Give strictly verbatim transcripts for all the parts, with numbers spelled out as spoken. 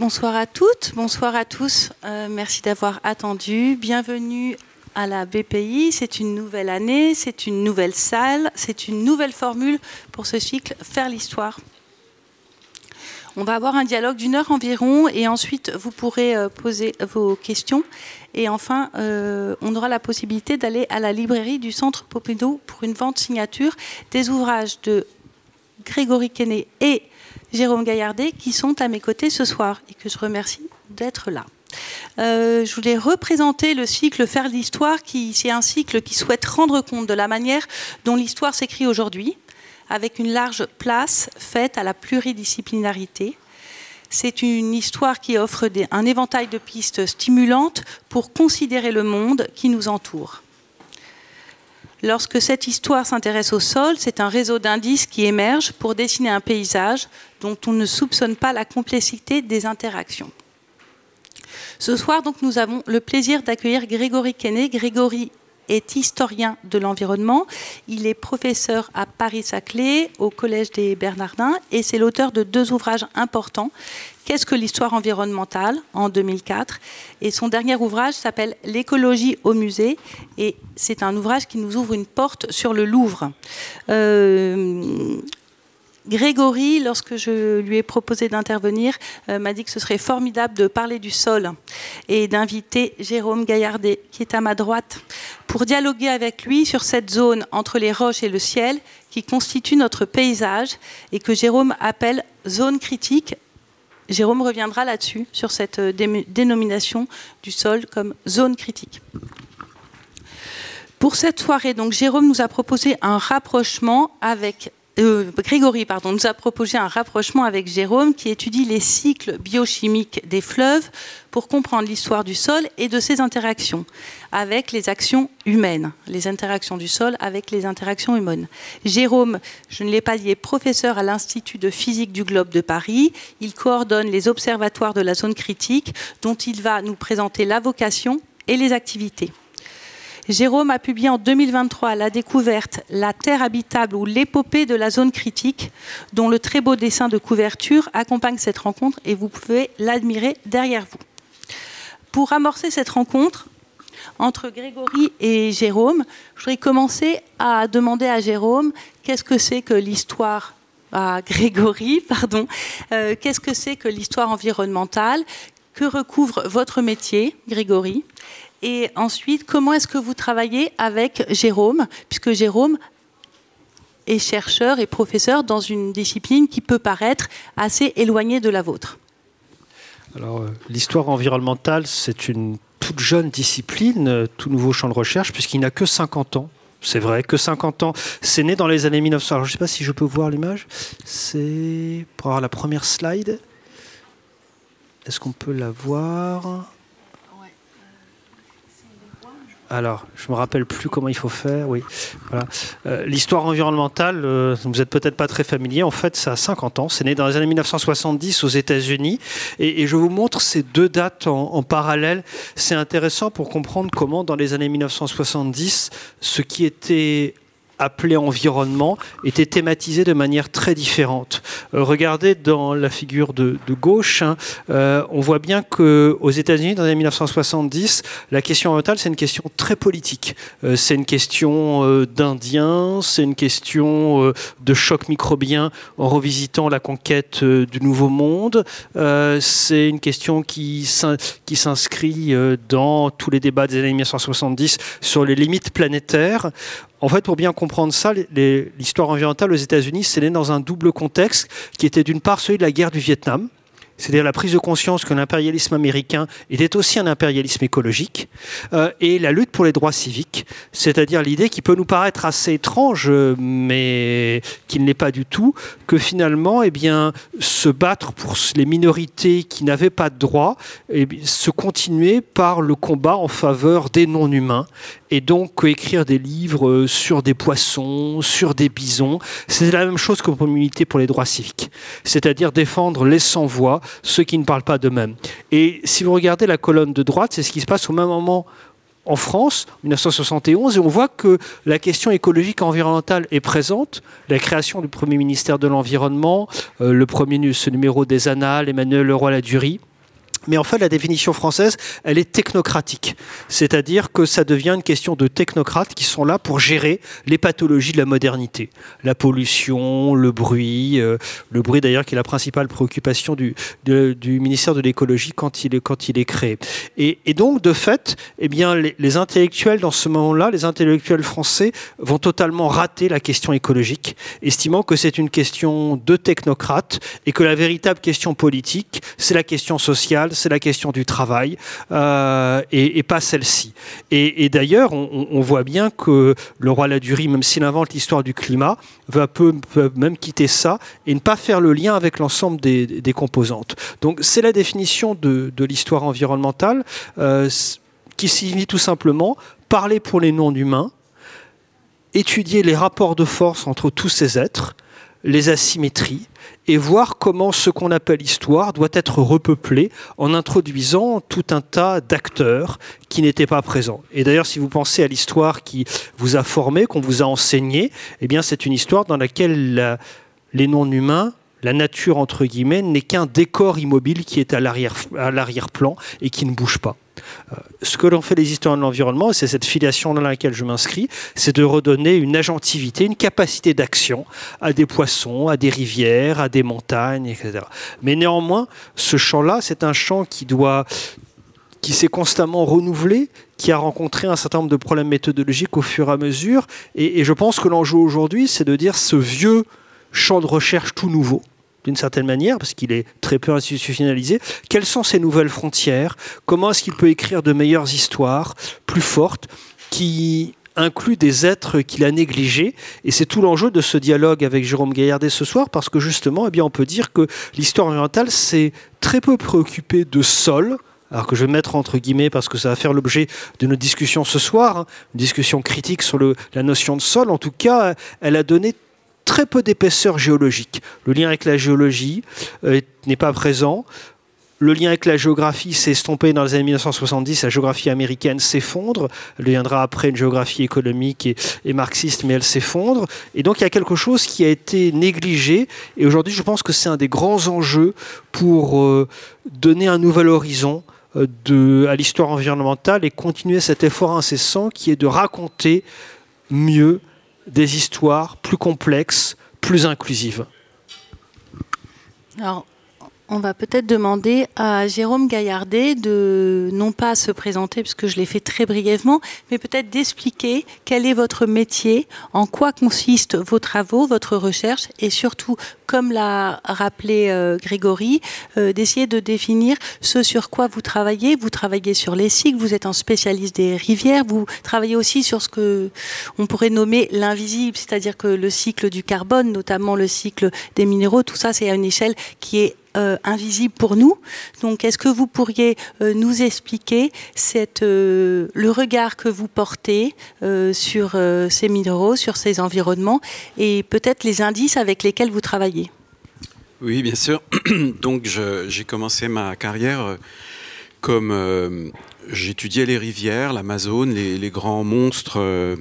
Bonsoir à toutes, bonsoir à tous. Euh, merci d'avoir attendu. Bienvenue à la B P I. C'est une nouvelle année, c'est une nouvelle salle, c'est une nouvelle formule pour ce cycle Faire l'histoire. On va avoir un dialogue d'une heure environ et ensuite vous pourrez euh, poser vos questions. Et enfin, euh, on aura la possibilité d'aller à la librairie du Centre Pompidou pour une vente signature des ouvrages de Grégory Quesnay et Jérôme Gaillardet qui sont à mes côtés ce soir et que je remercie d'être là. Euh, je voulais représenter le cycle Faire l'histoire, qui c'est un cycle qui souhaite rendre compte de la manière dont l'histoire s'écrit aujourd'hui, avec une large place faite à la pluridisciplinarité. C'est une histoire qui offre des, un éventail de pistes stimulantes pour considérer le monde qui nous entoure. Lorsque cette histoire s'intéresse au sol, c'est un réseau d'indices qui émerge pour dessiner un paysage dont on ne soupçonne pas la complexité des interactions. Ce soir, donc, nous avons le plaisir d'accueillir Grégory Quesnay. Grégory est historien de l'environnement. Il est professeur à Paris-Saclay, au Collège des Bernardins, et c'est l'auteur de deux ouvrages importants. Qu'est-ce que l'histoire environnementale en deux mille quatre, et son dernier ouvrage s'appelle L'écologie au musée, et c'est un ouvrage qui nous ouvre une porte sur le Louvre. Euh, Grégory, lorsque je lui ai proposé d'intervenir, euh, m'a dit que ce serait formidable de parler du sol et d'inviter Jérôme Gaillardet, qui est à ma droite, pour dialoguer avec lui sur cette zone entre les roches et le ciel qui constitue notre paysage et que Jérôme appelle zone critique. Jérôme reviendra là-dessus, sur cette dé- dénomination du sol comme zone critique. Pour cette soirée, donc, Jérôme nous a proposé un rapprochement avec... Euh, Grégory pardon, nous a proposé un rapprochement avec Jérôme qui étudie les cycles biochimiques des fleuves pour comprendre l'histoire du sol et de ses interactions avec les actions humaines, les interactions du sol avec les interactions humaines. Jérôme, je ne l'ai pas dit, est professeur à l'Institut de physique du globe de Paris. Il coordonne les observatoires de la zone critique dont il va nous présenter la vocation et les activités. Jérôme a publié en deux mille vingt-trois La découverte, la terre habitable ou l'épopée de la zone critique, dont le très beau dessin de couverture accompagne cette rencontre et vous pouvez l'admirer derrière vous. Pour amorcer cette rencontre entre Grégory et Jérôme, je voudrais commencer à demander à Jérôme qu'est-ce que c'est que l'histoire, à Grégory, pardon, euh, qu'est-ce que c'est que l'histoire environnementale, que recouvre votre métier, Grégory ? Et ensuite, comment est-ce que vous travaillez avec Jérôme, puisque Jérôme est chercheur et professeur dans une discipline qui peut paraître assez éloignée de la vôtre. Alors, euh, l'histoire environnementale, c'est une toute jeune discipline, euh, tout nouveau champ de recherche, puisqu'il n'a que cinquante ans. C'est vrai, que cinquante ans. C'est né dans les années mille neuf cents. Alors, je ne sais pas si je peux voir l'image. C'est pour avoir la première slide. Est-ce qu'on peut la voir ? Alors, je ne me rappelle plus comment il faut faire. Oui, voilà. Euh, l'histoire environnementale, euh, vous n'êtes peut-être pas très familier. En fait, ça a cinquante ans. C'est né dans les années mille neuf cent soixante-dix aux États-Unis. Et, et je vous montre ces deux dates en, en parallèle. C'est intéressant pour comprendre comment, dans les années mille neuf cent soixante-dix, ce qui était appelé environnement était thématisé de manière très différente. Euh, regardez dans la figure de, de gauche, hein, euh, on voit bien qu'aux États-Unis, dans les années mille neuf cent soixante-dix, la question environnementale, c'est une question très politique. Euh, c'est une question euh, d'Indiens, c'est une question euh, de choc microbien en revisitant la conquête euh, du Nouveau Monde. Euh, c'est une question qui, s'in- qui s'inscrit euh, dans tous les débats des années mille neuf cent soixante-dix sur les limites planétaires. En fait, pour bien comprendre ça, les, l'histoire environnementale aux États-Unis, c'est né dans un double contexte qui était d'une part celui de la guerre du Vietnam, c'est-à-dire la prise de conscience que l'impérialisme américain était aussi un impérialisme écologique, euh, et la lutte pour les droits civiques, c'est-à-dire l'idée qui peut nous paraître assez étrange, mais qui ne l'est pas du tout, que finalement, eh bien, se battre pour les minorités qui n'avaient pas de droits, eh bien, se continuer par le combat en faveur des non-humains. Et donc, écrire des livres sur des poissons, sur des bisons, c'est la même chose que pour militer pour les droits civiques. C'est-à-dire défendre les sans-voix, ceux qui ne parlent pas d'eux-mêmes. Et si vous regardez la colonne de droite, c'est ce qui se passe au même moment en France, en mille neuf cent soixante et onze, et on voit que la question écologique et environnementale est présente. La création du premier ministère de l'Environnement, euh, le premier ce numéro des Annales, Emmanuel Leroy-Ladurie. Mais en fait, la définition française, elle est technocratique. C'est-à-dire que ça devient une question de technocrates qui sont là pour gérer les pathologies de la modernité. La pollution, le bruit, euh, le bruit d'ailleurs qui est la principale préoccupation du, de, du ministère de l'écologie quand il est, quand il est créé. Et, et donc, de fait, eh bien, les, les intellectuels dans ce moment-là, les intellectuels français vont totalement rater la question écologique, estimant que c'est une question de technocrates et que la véritable question politique, c'est la question sociale, c'est la question du travail euh, et, et pas celle-ci. Et, et d'ailleurs, on, on voit bien que le roi Ladurie, même s'il invente l'histoire du climat, va peu, peut même quitter ça et ne pas faire le lien avec l'ensemble des, des composantes. Donc c'est la définition de, de l'histoire environnementale euh, qui signifie tout simplement parler pour les non-humains, étudier les rapports de force entre tous ces êtres, les asymétries, et voir comment ce qu'on appelle histoire doit être repeuplé en introduisant tout un tas d'acteurs qui n'étaient pas présents. Et d'ailleurs, si vous pensez à l'histoire qui vous a formé, qu'on vous a enseigné, eh bien, c'est une histoire dans laquelle la, les non-humains, la nature, entre guillemets, n'est qu'un décor immobile qui est à l'arrière, à l'arrière-plan et qui ne bouge pas. Euh, ce que l'on fait les historiens de l'environnement, et c'est cette filiation dans laquelle je m'inscris, c'est de redonner une agentivité, une capacité d'action à des poissons, à des rivières, à des montagnes, et cetera. Mais néanmoins, ce champ-là, c'est un champ qui doit... qui s'est constamment renouvelé, qui a rencontré un certain nombre de problèmes méthodologiques au fur et à mesure. Et, et je pense que l'enjeu aujourd'hui, c'est de dire ce vieux champ de recherche tout nouveau, d'une certaine manière, parce qu'il est très peu institutionnalisé. Quelles sont ces nouvelles frontières ? Comment est-ce qu'il peut écrire de meilleures histoires, plus fortes, qui incluent des êtres qu'il a négligés ? Et c'est tout l'enjeu de ce dialogue avec Jérôme Gaillardet ce soir, parce que justement, eh bien, on peut dire que l'histoire orientale s'est très peu préoccupée de sol, alors que je vais mettre entre guillemets parce que ça va faire l'objet de notre discussion ce soir, hein, une discussion critique sur le, la notion de sol. En tout cas, elle a donné très peu d'épaisseur géologique. Le lien avec la géologie euh, n'est pas présent. Le lien avec la géographie s'est estompé dans les années mille neuf cent soixante-dix. La géographie américaine s'effondre. Elle deviendra après une géographie économique et, et marxiste, mais elle s'effondre. Et donc, il y a quelque chose qui a été négligé. Et aujourd'hui, je pense que c'est un des grands enjeux pour euh, donner un nouvel horizon euh, de, à l'histoire environnementale et continuer cet effort incessant qui est de raconter mieux des histoires plus complexes, plus inclusives. Alors, on va peut-être demander à Jérôme Gaillardet de non pas se présenter, puisque je l'ai fait très brièvement, mais peut-être d'expliquer quel est votre métier, en quoi consistent vos travaux, votre recherche, et surtout, comme l'a rappelé euh, Grégory, euh, d'essayer de définir ce sur quoi vous travaillez. Vous travaillez sur les cycles, vous êtes un spécialiste des rivières, vous travaillez aussi sur ce que on pourrait nommer l'invisible, c'est-à-dire que le cycle du carbone, notamment le cycle des minéraux, tout ça, c'est à une échelle qui est Euh, invisible pour nous. Donc, est-ce que vous pourriez euh, nous expliquer cette, euh, le regard que vous portez euh, sur euh, ces minéraux, sur ces environnements, et peut-être les indices avec lesquels vous travaillez ? Oui, bien sûr. Donc, je, j'ai commencé ma carrière comme euh, j'étudiais les rivières, l'Amazone, les, les grands monstres euh,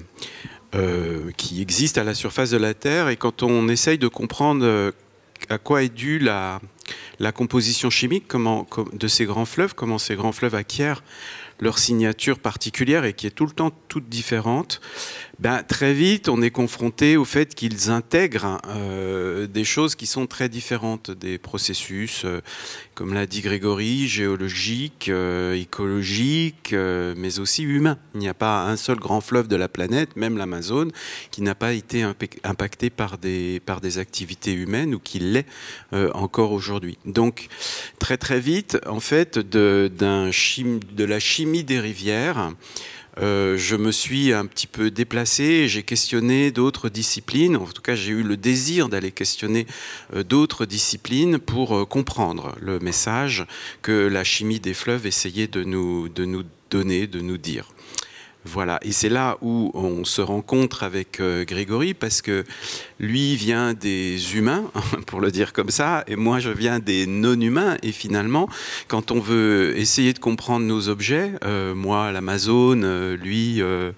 euh, qui existent à la surface de la Terre. Et quand on essaye de comprendre euh, à quoi est due la, la composition chimique comment, de ces grands fleuves, comment ces grands fleuves acquièrent leur signature particulière et qui est tout le temps toute différente, ben, très vite on est confronté au fait qu'ils intègrent euh, des choses qui sont très différentes, des processus, euh, comme l'a dit Grégory, géologiques, euh, écologiques, euh, mais aussi humains. Il n'y a pas un seul grand fleuve de la planète, même l'Amazone, qui n'a pas été impacté par des, par des activités humaines ou qui l'est euh, encore aujourd'hui. Donc très très vite, en fait, de, d'un chim, de la chimie des rivières, Euh, je me suis un petit peu déplacé, j'ai questionné d'autres disciplines, en tout cas j'ai eu le désir d'aller questionner euh, d'autres disciplines pour euh, comprendre le message que la chimie des fleuves essayait de nous, de nous donner, de nous dire. Voilà, et c'est là où on se rencontre avec euh, Grégory, parce que lui vient des humains, pour le dire comme ça, et moi je viens des non-humains, et finalement, quand on veut essayer de comprendre nos objets, euh, moi l'Amazone, euh, lui, euh,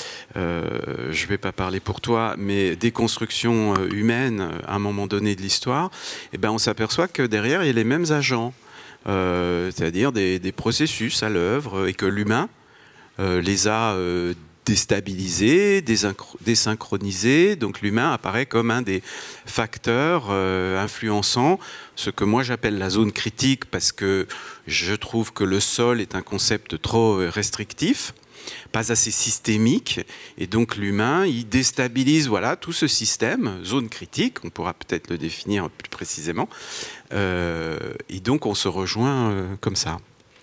euh, je ne vais pas parler pour toi, mais des constructions humaines à un moment donné de l'histoire, eh ben on s'aperçoit que derrière il y a les mêmes agents. euh, c'est-à-dire des, des processus à l'œuvre, et que l'humain euh, les a euh, déstabilisés, désynchronisés. Donc l'humain apparaît comme un des facteurs euh, influençant ce que moi j'appelle la zone critique, parce que je trouve que le sol est un concept trop restrictif, pas assez systémique, et donc l'humain, il déstabilise voilà, tout ce système, zone critique, on pourra peut-être le définir plus précisément, euh, et donc on se rejoint euh, comme ça.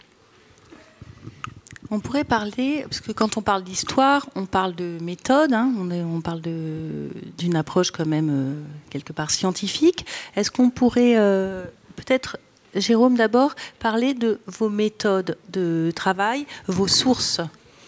On pourrait parler, parce que quand on parle d'histoire, on parle de méthode, hein, on, est, on parle de, d'une approche quand même euh, quelque part scientifique. Est-ce qu'on pourrait euh, peut-être, Jérôme d'abord, parler de vos méthodes de travail, vos sources ?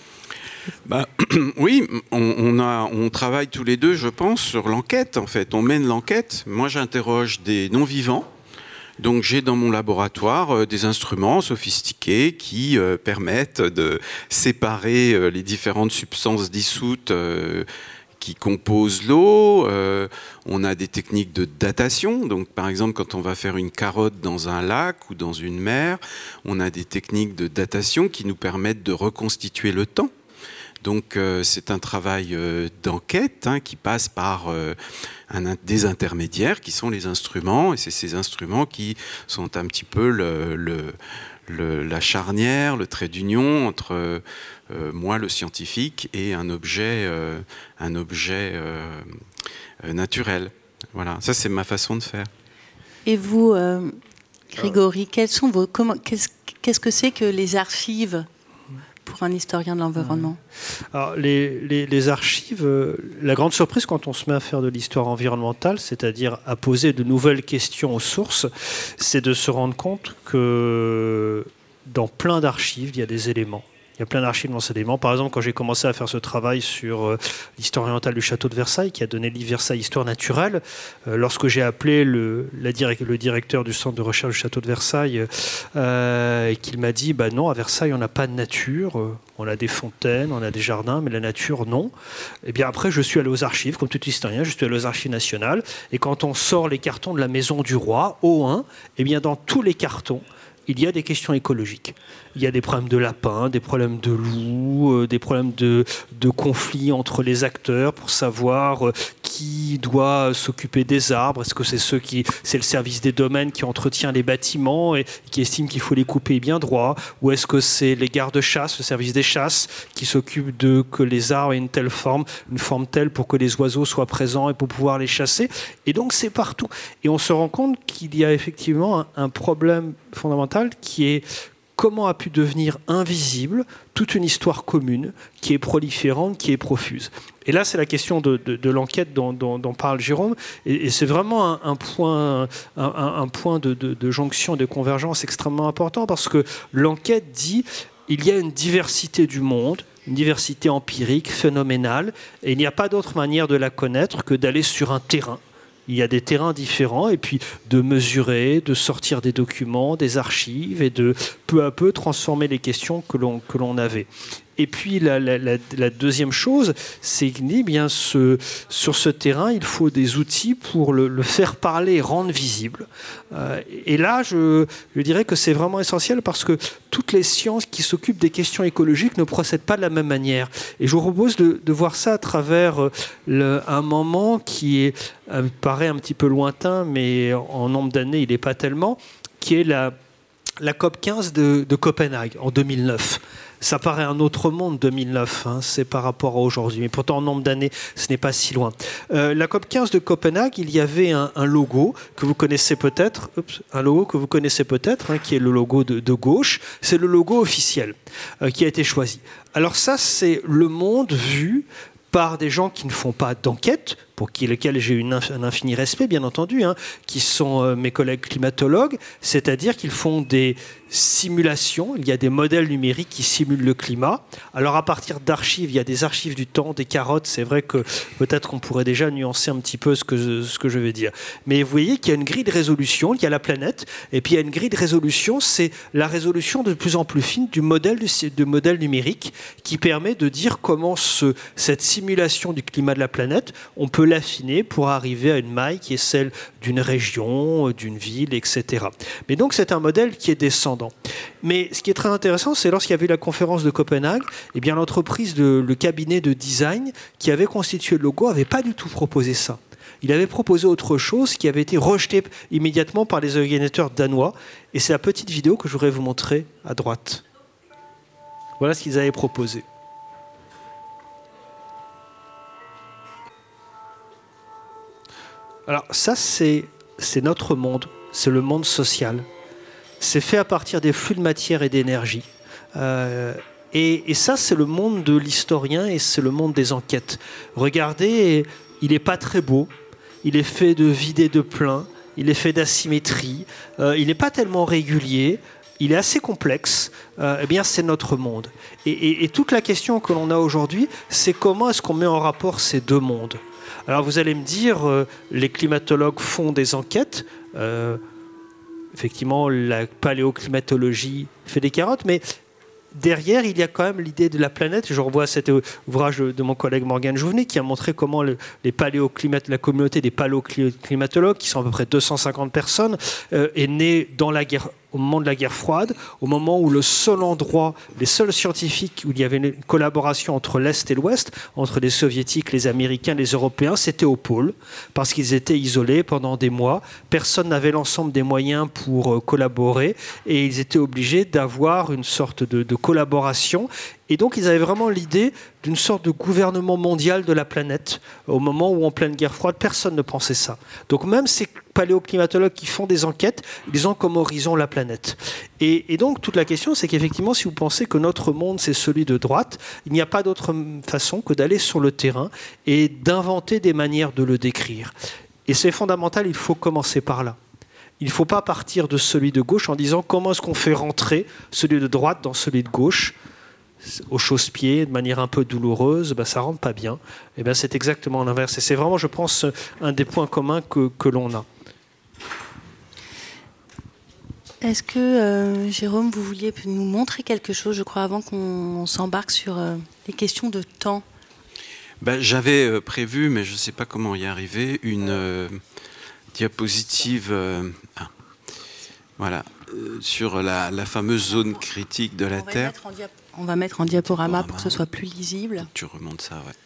Bah, oui, on, on, a, on travaille tous les deux, je pense, sur l'enquête, en fait. On mène l'enquête. Moi, j'interroge des non-vivants. Donc, j'ai dans mon laboratoire euh, des instruments sophistiqués qui euh, permettent de séparer euh, les différentes substances dissoutes euh, qui composent l'eau. Euh, on a des techniques de datation. Donc, par exemple, quand on va faire une carotte dans un lac ou dans une mer, on a des techniques de datation qui nous permettent de reconstituer le temps. Donc euh, c'est un travail euh, d'enquête hein, qui passe par euh, un, des intermédiaires qui sont les instruments, et c'est ces instruments qui sont un petit peu le, le, le, la charnière, le trait d'union entre euh, moi, le scientifique, et un objet, euh, un objet euh, euh, naturel. Voilà, ça c'est ma façon de faire. Et vous, euh, Grégory, quels sont vos, comment, qu'est-ce, qu'est-ce que c'est que les archives pour un historien de l'environnement? Alors, les, les, les archives, euh, la grande surprise quand on se met à faire de l'histoire environnementale, c'est-à-dire à poser de nouvelles questions aux sources, c'est de se rendre compte que dans plein d'archives, il y a des éléments. Il y a plein d'archives dans ces éléments. Par exemple, quand j'ai commencé à faire ce travail sur euh, l'histoire orientale du château de Versailles, qui a donné le livre Versailles Histoire naturelle, euh, lorsque j'ai appelé le, la direct, le directeur du centre de recherche du château de Versailles, euh, et qu'il m'a dit bah non, à Versailles, on n'a pas de nature, on a des fontaines, on a des jardins, mais la nature, non. Et bien après, je suis allé aux archives, comme tout historien, je suis allé aux archives nationales, et quand on sort les cartons de la maison du roi, O un, et bien dans tous les cartons, il y a des questions écologiques. Il y a des problèmes de lapins, des problèmes de loups, euh, des problèmes de, de conflits entre les acteurs pour savoir euh, qui doit s'occuper des arbres. Est-ce que c'est ceux qui, c'est le service des domaines qui entretient les bâtiments et qui estime qu'il faut les couper bien droit, ou est-ce que c'est les gardes-chasse, le service des chasses, qui s'occupe de que les arbres aient une telle forme, une forme telle pour que les oiseaux soient présents et pour pouvoir les chasser. Et donc c'est partout. Et on se rend compte qu'il y a effectivement un, un problème fondamental qui est comment a pu devenir invisible toute une histoire commune qui est proliférante, qui est profuse. Et là, c'est la question de, de, de l'enquête dont, dont, dont parle Jérôme. Et, et c'est vraiment un, un point, un, un point de, de, de jonction et de convergence extrêmement important, parce que l'enquête dit il y a une diversité du monde, une diversité empirique, phénoménale, et il n'y a pas d'autre manière de la connaître que d'aller sur un terrain. Il y a des terrains différents, et puis de mesurer, de sortir des documents, des archives, et de peu à peu transformer les questions que l'on, que l'on avait. Et puis la, la, la, la deuxième chose, c'est que eh bien, ce, sur ce terrain, il faut des outils pour le, le faire parler et rendre visible. Euh, et là, je, je dirais que c'est vraiment essentiel, parce que toutes les sciences qui s'occupent des questions écologiques ne procèdent pas de la même manière. Et je vous propose de, de voir ça à travers le, un moment qui est, euh, paraît un petit peu lointain, mais en nombre d'années, il n'est pas tellement, qui est la, la COP quinze de, de Copenhague en deux mille neuf. Ça paraît un autre monde, deux mille neuf, hein, c'est par rapport à aujourd'hui. Mais pourtant, en nombre d'années, ce n'est pas si loin. Euh, la COP quinze de Copenhague, il y avait un, un logo que vous connaissez peut-être, Oups, un logo que vous connaissez peut-être, hein, qui est le logo de, de gauche. C'est le logo officiel euh, qui a été choisi. Alors ça, c'est le monde vu par des gens qui ne font pas d'enquête, pour lesquels j'ai une inf- un infini respect, bien entendu, hein, qui sont euh, mes collègues climatologues, c'est-à-dire qu'ils font des simulations, il y a des modèles numériques qui simulent le climat. Alors à partir d'archives, il y a des archives du temps, des carottes, c'est vrai que peut-être qu'on pourrait déjà nuancer un petit peu ce que, je, ce que je vais dire. Mais vous voyez qu'il y a une grille de résolution, il y a la planète, et puis il y a une grille de résolution, c'est la résolution de plus en plus fine du modèle, du, du modèle numérique qui permet de dire comment ce, cette simulation du climat de la planète, on peut l'affiner pour arriver à une maille qui est celle d'une région, d'une ville, et cetera. Mais donc c'est un modèle qui est descendant. Mais ce qui est très intéressant, c'est lorsqu'il y avait eu la conférence de Copenhague, eh bien l'entreprise, de, le cabinet de design qui avait constitué le logo n'avait pas du tout proposé ça. Il avait proposé autre chose qui avait été rejeté immédiatement par les organisateurs danois. Et c'est la petite vidéo que je voudrais vous montrer à droite. Voilà ce qu'ils avaient proposé. Alors ça, c'est, c'est notre monde, c'est le monde social. C'est fait à partir des flux de matière et d'énergie. Euh, et, et ça, c'est le monde de l'historien et c'est le monde des enquêtes. Regardez, il n'est pas très beau. Il est fait de vide et de plein, il est fait d'asymétrie, euh, il n'est pas tellement régulier, il est assez complexe. Euh, eh bien, c'est notre monde. Et, et, et toute la question que l'on a aujourd'hui, c'est comment est-ce qu'on met en rapport ces deux mondes. Alors vous allez me dire, euh, les climatologues font des enquêtes. Euh, effectivement, la paléoclimatologie fait des carottes, mais derrière, il y a quand même l'idée de la planète. Je revois cet ouvrage de mon collègue Morgane Jouvenet qui a montré comment le, les paléoclimat- la communauté des paléoclimatologues, qui sont à peu près deux cent cinquante personnes, euh, est née dans la guerre, au moment de la guerre froide, au moment où le seul endroit, les seuls scientifiques où il y avait une collaboration entre l'Est et l'Ouest, entre les Soviétiques, les Américains, les Européens, c'était au pôle, parce qu'ils étaient isolés pendant des mois. Personne n'avait l'ensemble des moyens pour euh, collaborer, et ils étaient obligés d'avoir une sorte de, de collaboration. Et donc, ils avaient vraiment l'idée d'une sorte de gouvernement mondial de la planète. Au moment où, en pleine guerre froide, personne ne pensait ça. Donc, même ces paléoclimatologues qui font des enquêtes, ils ont comme horizon la planète. Et, et donc, toute la question, c'est qu'effectivement, si vous pensez que notre monde, c'est celui de droite, il n'y a pas d'autre façon que d'aller sur le terrain et d'inventer des manières de le décrire. Et c'est fondamental, il faut commencer par là. Il ne faut pas partir de celui de gauche en disant comment est-ce qu'on fait rentrer celui de droite dans celui de gauche. Au chausse-pied, de manière un peu douloureuse, ben, ça ne rentre pas bien. Et ben, c'est exactement l'inverse. Et c'est vraiment, je pense, un des points communs que, que l'on a. Est-ce que, euh, Jérôme, vous vouliez nous montrer quelque chose, je crois, avant qu'on s'embarque sur euh, les questions de temps? Ben, j'avais euh, prévu, mais je ne sais pas comment y arriver, une euh, diapositive... Euh, ah, voilà. Sur la, la fameuse zone critique de la on Terre. On va mettre en diaporama, diaporama pour que ce soit ouais. plus lisible. Tu remontes ça, ouais.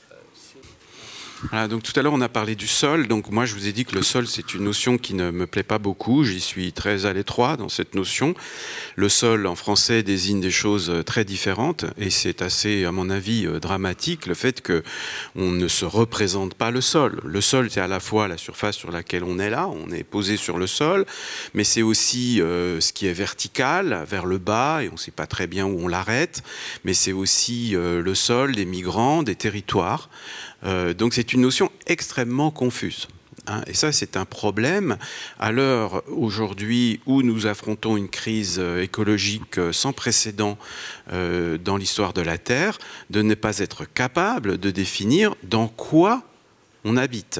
Voilà, donc tout à l'heure on a parlé du sol. Donc moi je vous ai dit que le sol c'est une notion qui ne me plaît pas beaucoup. J'y suis très à l'étroit dans cette notion. Le sol en français désigne des choses très différentes et c'est assez, à mon avis, dramatique le fait que on ne se représente pas le sol. Le sol c'est à la fois la surface sur laquelle on est là, on est posé sur le sol, mais c'est aussi euh, ce qui est vertical vers le bas et on ne sait pas très bien où on l'arrête. Mais c'est aussi euh, le sol des migrants, des territoires. Euh, donc c'est une notion extrêmement confuse. Hein, et ça, c'est un problème à l'heure aujourd'hui où nous affrontons une crise écologique sans précédent euh, dans l'histoire de la Terre, de ne pas être capable de définir dans quoi on habite.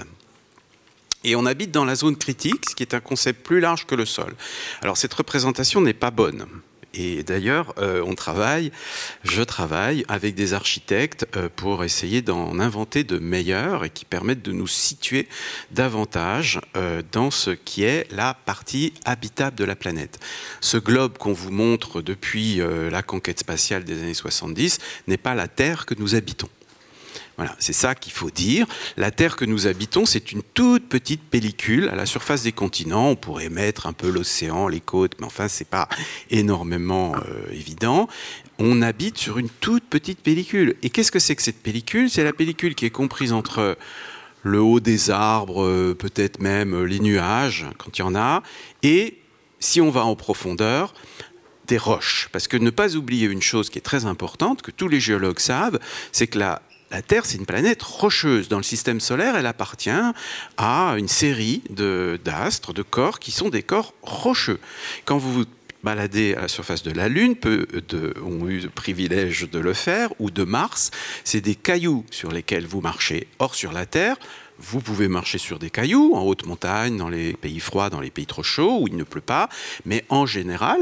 Et on habite dans la zone critique, ce qui est un concept plus large que le sol. Alors cette représentation n'est pas bonne. Et d'ailleurs, euh, on travaille, je travaille avec des architectes euh, pour essayer d'en inventer de meilleurs et qui permettent de nous situer davantage euh, dans ce qui est la partie habitable de la planète. Ce globe qu'on vous montre depuis euh, la conquête spatiale des années soixante-dix n'est pas la Terre que nous habitons. Voilà, c'est ça qu'il faut dire. La Terre que nous habitons, c'est une toute petite pellicule à la surface des continents. On pourrait mettre un peu l'océan, les côtes, mais enfin, c'est pas énormément euh, évident. On habite sur une toute petite pellicule. Et qu'est-ce que c'est que cette pellicule? C'est la pellicule qui est comprise entre le haut des arbres, euh, peut-être même les nuages, quand il y en a, et, si on va en profondeur, des roches. Parce que ne pas oublier une chose qui est très importante, que tous les géologues savent, c'est que la La Terre, c'est une planète rocheuse. Dans le système solaire, elle appartient à une série de, d'astres, de corps, qui sont des corps rocheux. Quand vous vous baladez à la surface de la Lune, peu de, ont eu le privilège de le faire, ou de Mars, c'est des cailloux sur lesquels vous marchez. Or, sur la Terre, vous pouvez marcher sur des cailloux, en haute montagne, dans les pays froids, dans les pays trop chauds, où il ne pleut pas, mais en général,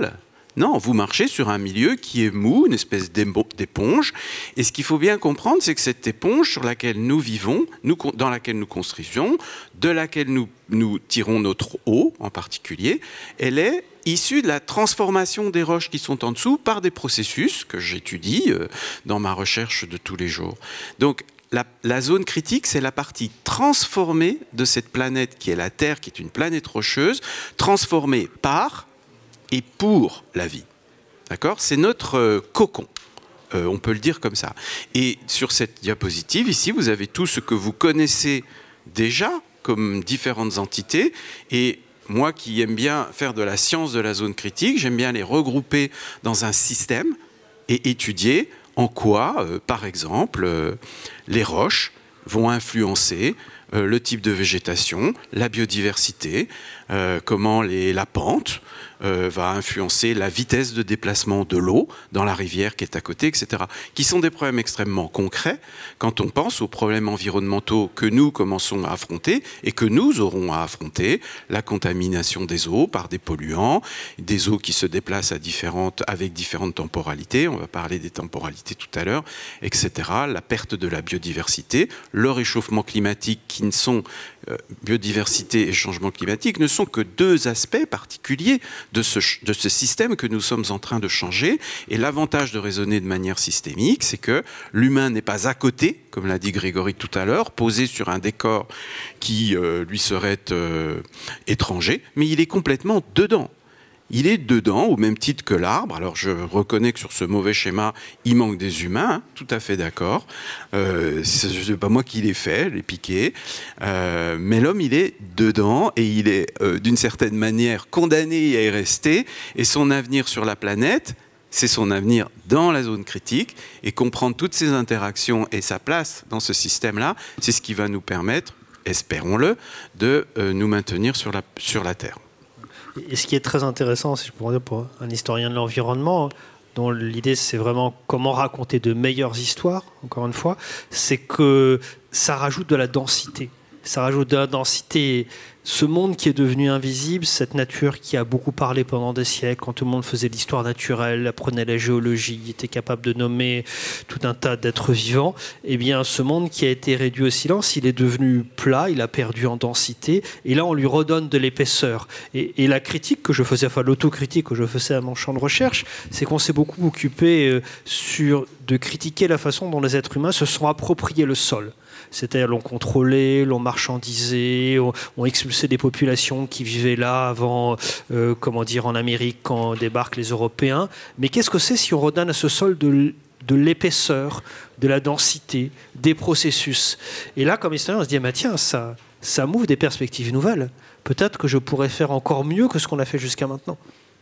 Non, vous marchez sur un milieu qui est mou, une espèce d'éponge. Et ce qu'il faut bien comprendre, c'est que cette éponge sur laquelle nous vivons, nous, dans laquelle nous construisons, de laquelle nous, nous tirons notre eau en particulier, elle est issue de la transformation des roches qui sont en dessous par des processus que j'étudie euh, dans ma recherche de tous les jours. Donc, La, la zone critique, c'est la partie transformée de cette planète qui est la Terre, qui est une planète rocheuse, transformée par et pour la vie. D'accord ? C'est notre euh, cocon. Euh, on peut le dire comme ça. Et sur cette diapositive, ici, vous avez tout ce que vous connaissez déjà comme différentes entités. Et moi qui aime bien faire de la science de la zone critique, j'aime bien les regrouper dans un système et étudier en quoi, euh, par exemple, euh, les roches vont influencer euh, le type de végétation, la biodiversité, euh, comment les, la pente euh, va influencer la vitesse de déplacement de l'eau dans la rivière qui est à côté, et cetera. Qui sont des problèmes extrêmement concrets quand on pense aux problèmes environnementaux que nous commençons à affronter et que nous aurons à affronter, la contamination des eaux par des polluants, des eaux qui se déplacent à différentes, avec différentes temporalités, on va parler des temporalités tout à l'heure, et cetera. La perte de la biodiversité, le réchauffement climatique qui ne sont, euh, biodiversité et changement climatique ne sont que deux aspects particuliers de ce, de ce système que nous sommes en train de changer. Et l'avantage de raisonner de manière systémique, c'est que l'humain n'est pas à côté, comme l'a dit Grégory tout à l'heure, posé sur un décor qui euh, lui serait euh, étranger, mais il est complètement dedans. Il est dedans, au même titre que l'arbre. Alors je reconnais que sur ce mauvais schéma, il manque des humains, hein, tout à fait d'accord. Euh, ce n'est pas moi qui l'ai fait, je l'ai piqué. Euh, mais l'homme, il est dedans et il est euh, d'une certaine manière condamné à y rester. Et son avenir sur la planète, c'est son avenir dans la zone critique. Et comprendre toutes ces interactions et sa place dans ce système-là, c'est ce qui va nous permettre, espérons-le, de euh, nous maintenir sur la, sur la Terre. Et ce qui est très intéressant, si je pourrais dire, pour un historien de l'environnement, dont l'idée c'est vraiment comment raconter de meilleures histoires, encore une fois, c'est que ça rajoute de la densité. Ça rajoute de la densité. Ce monde qui est devenu invisible, cette nature qui a beaucoup parlé pendant des siècles, quand tout le monde faisait l'histoire naturelle, apprenait la géologie, était capable de nommer tout un tas d'êtres vivants, eh bien ce monde qui a été réduit au silence, il est devenu plat, il a perdu en densité, et là on lui redonne de l'épaisseur. Et, et la critique que je faisais, enfin l'autocritique que je faisais à mon champ de recherche, c'est qu'on s'est beaucoup occupé euh, sur, de critiquer la façon dont les êtres humains se sont appropriés le sol. C'est-à-dire l'ont contrôlé, l'ont marchandisé, ont, ont expulsé des populations qui vivaient là avant, euh, comment dire, en Amérique quand débarquent les Européens. Mais qu'est-ce que c'est si on redonne à ce sol de, de l'épaisseur, de la densité, des processus ? Et là, comme historien, on se dit, ah, tiens, ça, ça m'ouvre des perspectives nouvelles. Peut-être que je pourrais faire encore mieux que ce qu'on a fait jusqu'à maintenant.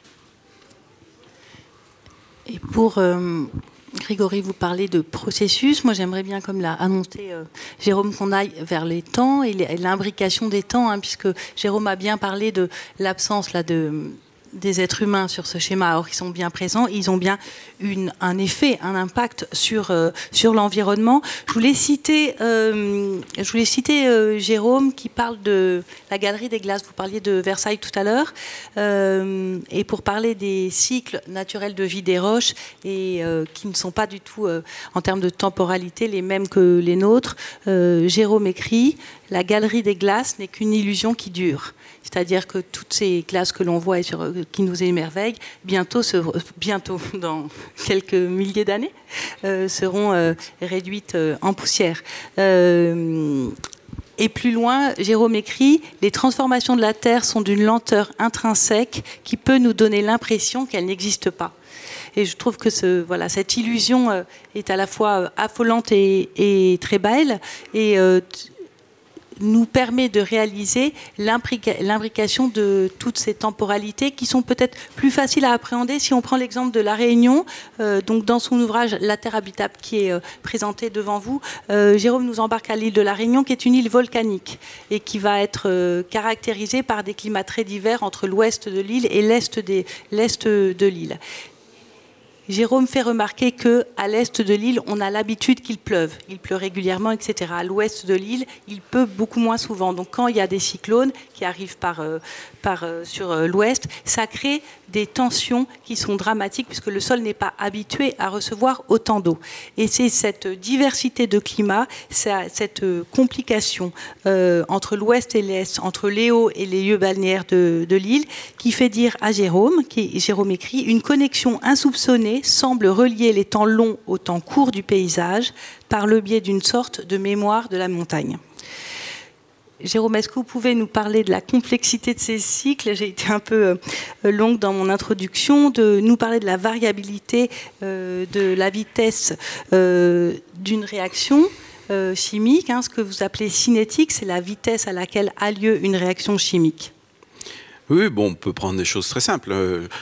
Et pour... Euh... Grégory, vous parlez de processus. Moi, j'aimerais bien, comme l'a annoncé euh, Jérôme, qu'on aille vers les temps et l'imbrication des temps, hein, puisque Jérôme a bien parlé de l'absence là, de, des êtres humains sur ce schéma. Alors, ils sont bien présents, ils ont bien une, un effet, un impact sur, euh, sur l'environnement. Je voulais citer, euh, je voulais citer euh, Jérôme qui parle de la Galerie des Glaces. Vous parliez de Versailles tout à l'heure. Euh, et pour parler des cycles naturels de vie des roches, et euh, qui ne sont pas du tout, euh, en termes de temporalité, les mêmes que les nôtres, euh, Jérôme écrit « La Galerie des Glaces n'est qu'une illusion qui dure ». C'est-à-dire que toutes ces glaces que l'on voit et sur, qui nous émerveillent, bientôt, se, bientôt dans quelques milliers d'années, euh, seront euh, réduites euh, en poussière. Euh, et plus loin, Jérôme écrit « Les transformations de la Terre sont d'une lenteur intrinsèque qui peut nous donner l'impression qu'elle n'existe pas ». Et je trouve que ce, voilà, cette illusion euh, est à la fois affolante et, et très belle. Et euh, nous permet de réaliser l'imbrication de toutes ces temporalités qui sont peut-être plus faciles à appréhender. Si on prend l'exemple de La Réunion, euh, donc dans son ouvrage La Terre habitable qui est euh, présenté devant vous, euh, Jérôme nous embarque à l'île de La Réunion qui est une île volcanique et qui va être euh, caractérisée par des climats très divers entre l'ouest de l'île et l'est de l'île. Jérôme fait remarquer qu'à l'est de l'île, on a l'habitude qu'il pleuve. Il pleut régulièrement, et cetera. À l'ouest de l'île, il pleut beaucoup moins souvent. Donc quand il y a des cyclones qui arrivent par, euh, par, euh, sur euh, l'ouest, ça crée des tensions qui sont dramatiques puisque le sol n'est pas habitué à recevoir autant d'eau. Et c'est cette diversité de climat, cette complication euh, entre l'ouest et l'est, entre les hauts et les lieux balnéaires de, de l'île, qui fait dire à Jérôme, qui, Jérôme écrit, une connexion insoupçonnée semble relier les temps longs aux temps courts du paysage par le biais d'une sorte de mémoire de la montagne. Jérôme, est-ce que vous pouvez nous parler de la complexité de ces cycles? J'ai été un peu euh, longue dans mon introduction, de nous parler de la variabilité euh, de la vitesse euh, d'une réaction euh, chimique. Hein, ce que vous appelez cinétique, c'est la vitesse à laquelle a lieu une réaction chimique. Oui, bon, on peut prendre des choses très simples.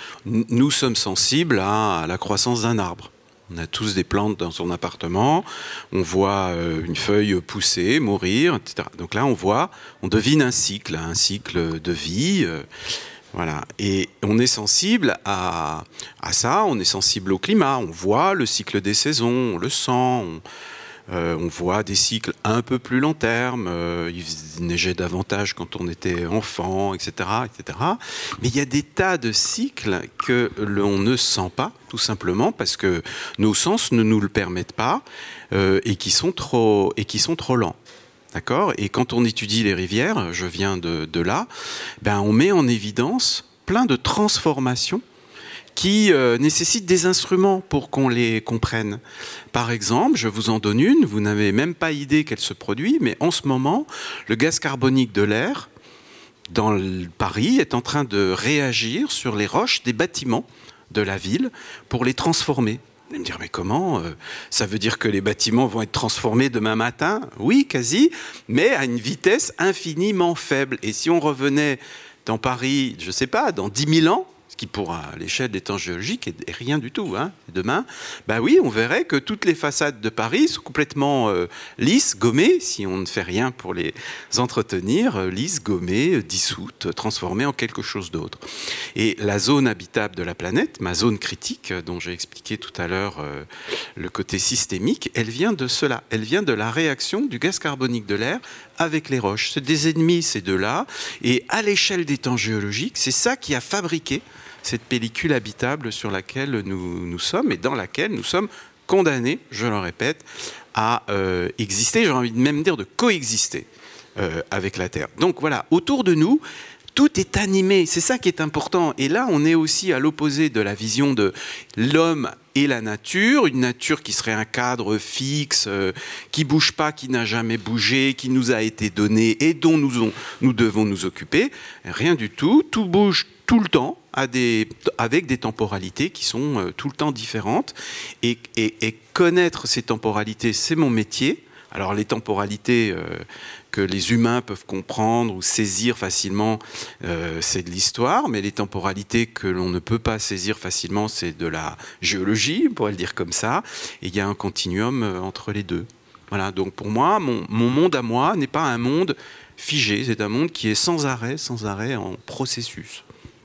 Nous sommes sensibles à la croissance d'un arbre. On a tous des plantes dans son appartement, on voit une feuille pousser, mourir, et cetera. Donc là, on voit, on devine un cycle, un cycle de vie. Voilà. Et on est sensible à, à ça, on est sensible au climat. On voit le cycle des saisons, on le sent. On, Euh, on voit des cycles un peu plus long terme, euh, il neigeait davantage quand on était enfant, et cetera, et cetera. Mais il y a des tas de cycles que l'on ne sent pas, tout simplement parce que nos sens ne nous le permettent pas euh, et qui sont trop, et qui sont trop lents. D'accord ? Et quand on étudie les rivières, je viens de, de là, ben on met en évidence plein de transformations qui euh, nécessitent des instruments pour qu'on les comprenne. Par exemple, je vous en donne une, vous n'avez même pas idée qu'elle se produit, mais en ce moment, le gaz carbonique de l'air dans le Paris est en train de réagir sur les roches des bâtiments de la ville pour les transformer. Vous allez me dire, mais comment ? Ça veut dire que les bâtiments vont être transformés demain matin ? Oui, quasi, mais à une vitesse infiniment faible. Et si on revenait dans Paris, je ne sais pas, dans dix mille ans, qui pour à l'échelle des temps géologiques est rien du tout, hein, demain, ben oui, on verrait que toutes les façades de Paris sont complètement euh, lisses, gommées, si on ne fait rien pour les entretenir, euh, lisses, gommées, dissoutes, transformées en quelque chose d'autre. Et la zone habitable de la planète, ma zone critique, dont j'ai expliqué tout à l'heure euh, le côté systémique, elle vient de cela, elle vient de la réaction du gaz carbonique de l'air avec les roches. C'est des ennemis, ces deux-là, et à l'échelle des temps géologiques, c'est ça qui a fabriqué cette pellicule habitable sur laquelle nous, nous sommes et dans laquelle nous sommes condamnés, je le répète, à euh, exister, j'ai envie de même dire de coexister euh, avec la Terre. Donc voilà, autour de nous, tout est animé, c'est ça qui est important. Et là, on est aussi à l'opposé de la vision de l'homme et la nature, une nature qui serait un cadre fixe, euh, qui ne bouge pas, qui n'a jamais bougé, qui nous a été donné et dont nous, on, nous devons nous occuper. Rien du tout, tout bouge tout le temps, à des, avec des temporalités qui sont euh, tout le temps différentes. Et, et, et connaître ces temporalités, c'est mon métier. Alors les temporalités euh, que les humains peuvent comprendre ou saisir facilement, euh, c'est de l'histoire, mais les temporalités que l'on ne peut pas saisir facilement, c'est de la géologie, on pourrait le dire comme ça, et il y a un continuum euh, entre les deux. Voilà, donc pour moi, mon, mon monde à moi n'est pas un monde figé, c'est un monde qui est sans arrêt, sans arrêt en processus.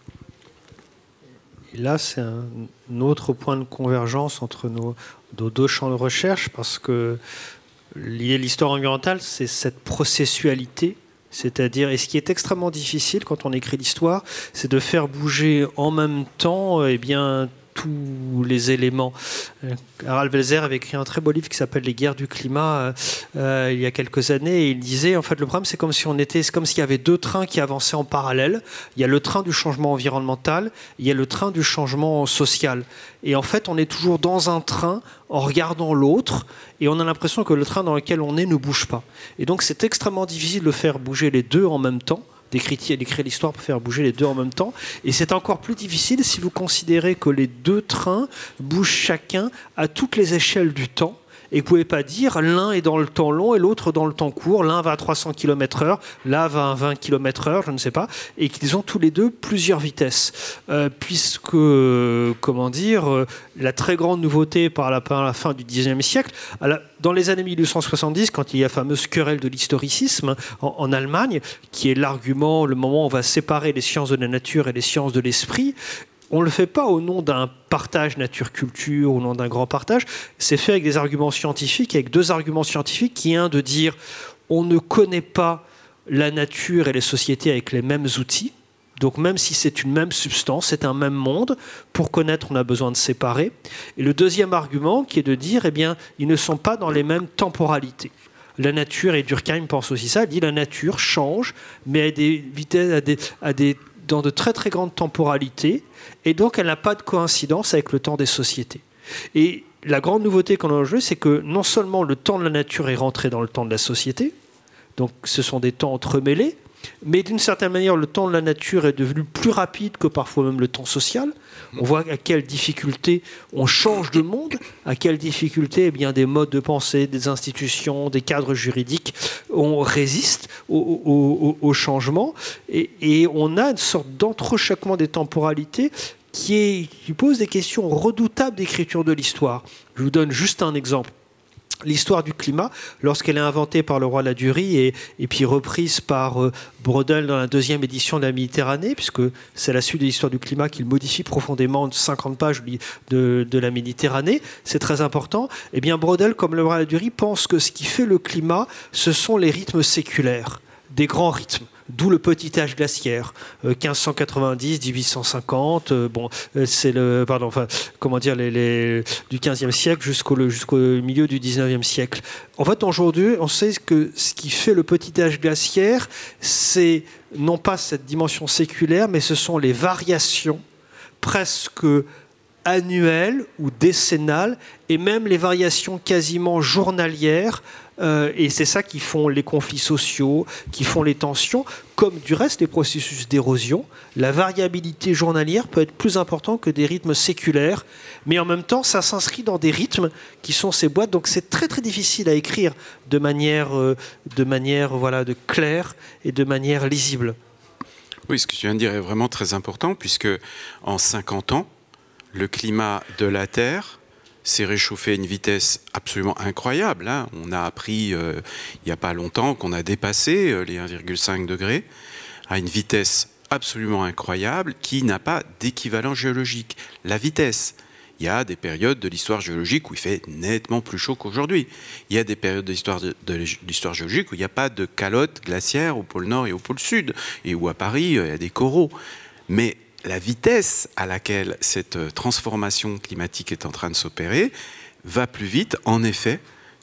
Et là, c'est un autre point de convergence entre nos, nos deux champs de recherche, parce que l'idée de l'histoire environnementale, c'est cette processualité, c'est-à-dire, et ce qui est extrêmement difficile quand on écrit l'histoire, c'est de faire bouger en même temps, eh bien, tous les éléments. Harald Welzer avait écrit un très beau livre qui s'appelle Les guerres du climat euh, il y a quelques années, et il disait, en fait, le problème, c'est comme si on était, c'est comme s'il y avait deux trains qui avançaient en parallèle. Il y a le train du changement environnemental, il y a le train du changement social. Et en fait, on est toujours dans un train en regardant l'autre, et on a l'impression que le train dans lequel on est ne bouge pas. Et donc, c'est extrêmement difficile de faire bouger les deux en même temps, d'écrire, d'écrire l'histoire pour faire bouger les deux en même temps. Et c'est encore plus difficile si vous considérez que les deux trains bougent chacun à toutes les échelles du temps. Et vous ne pouvez pas dire l'un est dans le temps long et l'autre dans le temps court. L'un va à trois cents kilomètres heure, l'un va à vingt kilomètres heure, je ne sais pas. Et qu'ils ont tous les deux plusieurs vitesses. Euh, puisque, euh, comment dire, euh, la très grande nouveauté par la, par la fin du dix-neuvième siècle, à la, dans les années mille huit cent soixante-dix, quand il y a la fameuse querelle de l'historicisme en, en Allemagne, qui est l'argument, le moment où on va séparer les sciences de la nature et les sciences de l'esprit, on ne le fait pas au nom d'un partage nature-culture, au nom d'un grand partage. C'est fait avec des arguments scientifiques, avec deux arguments scientifiques, qui est un de dire on ne connaît pas la nature et les sociétés avec les mêmes outils. Donc même si c'est une même substance, c'est un même monde, pour connaître, on a besoin de séparer. Et le deuxième argument, qui est de dire, eh bien, ils ne sont pas dans les mêmes temporalités. La nature, et Durkheim pense aussi ça, il dit la nature change, mais à des vitesses, à des, à des, dans de très très grandes temporalités, et donc elle n'a pas de coïncidence avec le temps des sociétés. Et la grande nouveauté qu'on a en jeu, c'est que non seulement le temps de la nature est rentré dans le temps de la société, donc ce sont des temps entremêlés, mais d'une certaine manière, le temps de la nature est devenu plus rapide que parfois même le temps social. On voit à quelle difficulté on change de monde, à quelle difficulté eh bien, des modes de pensée, des institutions, des cadres juridiques, on résiste au, au, au, au changement. Et, et on a une sorte d'entrechoquement des temporalités qui, est, qui pose des questions redoutables d'écriture de l'histoire. Je vous donne juste un exemple. L'histoire du climat, lorsqu'elle est inventée par le roi Ladurie et, et puis reprise par euh, Braudel dans la deuxième édition de la Méditerranée, puisque c'est la suite de l'histoire du climat qu'il modifie profondément de cinquante pages de, de la Méditerranée, c'est très important. Eh bien, Braudel, comme le roi Ladurie, pense que ce qui fait le climat, ce sont les rythmes séculaires, des grands rythmes. D'où le petit âge glaciaire, euh, quinze cent quatre-vingt-dix, dix-huit cent cinquante. Euh, bon, euh, c'est le, pardon, enfin, comment dire, les, les, du quinzième siècle jusqu'au, jusqu'au milieu du dix-neuvième siècle. En fait, aujourd'hui, on sait que ce qui fait le petit âge glaciaire, c'est non pas cette dimension séculaire, mais ce sont les variations presque annuelles ou décennales, et même les variations quasiment journalières. Euh, et c'est ça qui font les conflits sociaux, qui font les tensions, comme du reste les processus d'érosion. La variabilité journalière peut être plus importante que des rythmes séculaires, mais en même temps, ça s'inscrit dans des rythmes qui sont ces boîtes. Donc c'est très très difficile à écrire de manière, euh, de manière voilà, de claire et de manière lisible. Oui, ce que tu viens de dire est vraiment très important, puisque en cinquante ans, le climat de la Terre s'est réchauffé à une vitesse absolument incroyable. Hein. On a appris euh, il n'y a pas longtemps qu'on a dépassé euh, les un virgule cinq degrés à une vitesse absolument incroyable qui n'a pas d'équivalent géologique. La vitesse. Il y a des périodes de l'histoire géologique où il fait nettement plus chaud qu'aujourd'hui. Il y a des périodes de l'histoire, de, de l'histoire géologique où il n'y a pas de calotte glaciaire au pôle Nord et au pôle Sud, et où à Paris, il y a des coraux. Mais la vitesse à laquelle cette transformation climatique est en train de s'opérer va plus vite, en effet,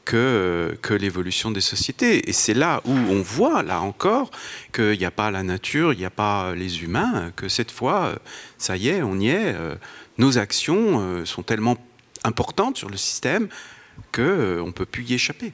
que, que l'évolution des sociétés. Et c'est là où on voit, là encore, qu'il n'y a pas la nature, il n'y a pas les humains, que cette fois, ça y est, on y est. Nos actions sont tellement importantes sur le système qu'on ne peut plus y échapper.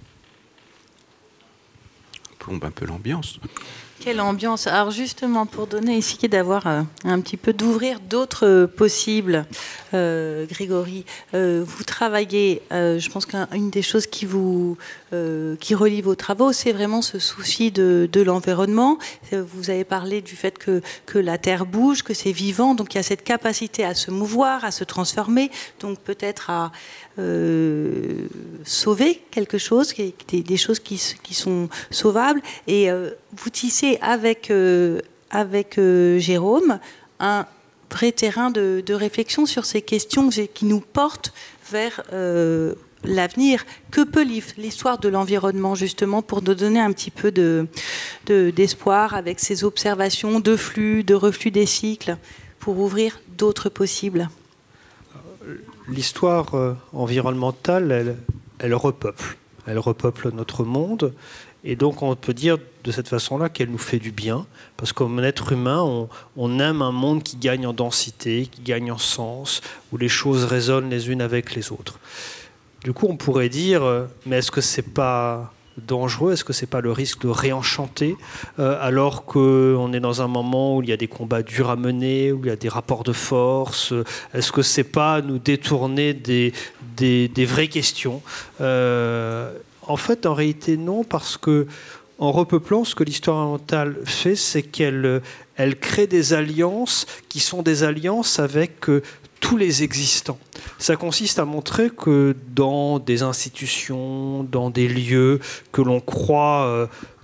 On plombe un peu l'ambiance. Quelle ambiance. Alors justement, pour donner, essayer d'avoir euh, un petit peu, d'ouvrir d'autres euh, possibles, euh, Grégory, euh, vous travaillez, euh, je pense qu'une des choses qui vous euh, qui relie vos travaux, c'est vraiment ce souci de, de l'environnement. Vous avez parlé du fait que, que la Terre bouge, que c'est vivant, donc il y a cette capacité à se mouvoir, à se transformer, donc peut-être à euh, sauver quelque chose, des, des choses qui, qui sont sauvables, et euh, vous tissez avec, euh, avec euh, Jérôme un vrai terrain de, de réflexion sur ces questions qui nous portent vers euh, l'avenir. Que peut l'histoire de l'environnement, justement, pour nous donner un petit peu de, de, d'espoir avec ces observations de flux, de reflux des cycles, pour ouvrir d'autres possibles? L'histoire euh, environnementale, elle, elle repeuple. Elle repeuple notre monde. Et donc on peut dire de cette façon-là qu'elle nous fait du bien, parce que comme être humain, on, on aime un monde qui gagne en densité, qui gagne en sens, où les choses résonnent les unes avec les autres. Du coup, on pourrait dire, mais est-ce que c'est pas dangereux? Est-ce que c'est pas le risque de réenchanter euh, alors qu'on est dans un moment où il y a des combats durs à mener, où il y a des rapports de force? Est-ce que c'est pas nous détourner des, des, des vraies questions? euh, En fait, en réalité, non, parce que en repeuplant, ce que l'histoire environnementale fait, c'est qu'elle elle crée des alliances qui sont des alliances avec euh, tous les existants. Ça consiste à montrer que dans des institutions, dans des lieux que l'on croit euh,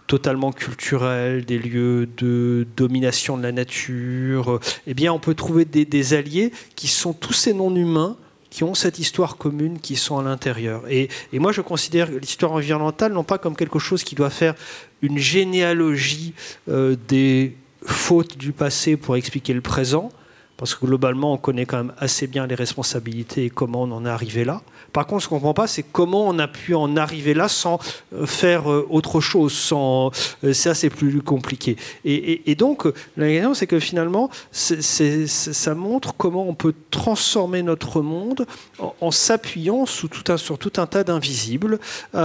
totalement culturels, des lieux de domination de la nature, eh bien on peut trouver des, des alliés qui sont tous ces non-humains, qui ont cette histoire commune, qui sont à l'intérieur. Et, et moi, je considère l'histoire environnementale non pas comme quelque chose qui doit faire une généalogie euh, des fautes du passé pour expliquer le présent, parce que globalement, on connaît quand même assez bien les responsabilités et comment on en est arrivé là. Par contre, ce qu'on ne comprend pas, c'est comment on a pu en arriver là sans faire autre chose. Sans... Ça, c'est plus compliqué. Et, et, et donc, la question, c'est que finalement, c'est, c'est, ça montre comment on peut transformer notre monde en, en s'appuyant sous tout un, sur tout un tas d'invisibles.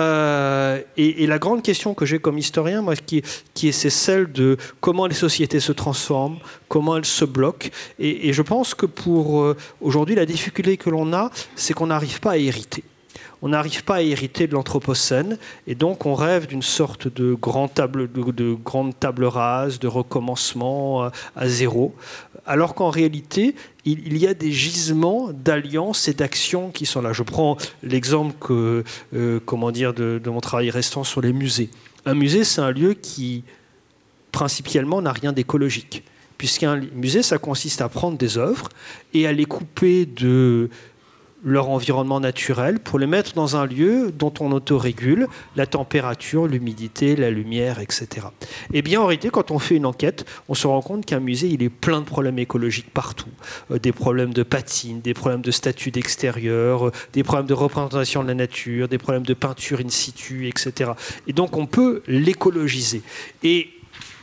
Euh, et, et la grande question que j'ai comme historien, moi, qui, qui est, c'est celle de comment les sociétés se transforment, comment elles se bloquent. Et, et je pense que pour euh, aujourd'hui, la difficulté que l'on a, c'est qu'on n'arrive pas à hériter. On n'arrive pas à hériter de l'Anthropocène, et donc on rêve d'une sorte de, grand table, de, de grande table rase, de recommencement à, à zéro, alors qu'en réalité, il, il y a des gisements d'alliances et d'actions qui sont là. Je prends l'exemple que, euh, comment dire, de, de mon travail restant sur les musées. Un musée, c'est un lieu qui, principalement, n'a rien d'écologique, puisqu'un musée, ça consiste à prendre des œuvres et à les couper de leur environnement naturel pour les mettre dans un lieu dont on autorégule la température, l'humidité, la lumière, et cetera. Et bien en réalité, quand on fait une enquête, on se rend compte qu'un musée, il est plein de problèmes écologiques partout. Euh, des problèmes de patine, des problèmes de statut d'extérieur, euh, des problèmes de représentation de la nature, des problèmes de peinture in situ, et cetera. Et donc on peut l'écologiser. Et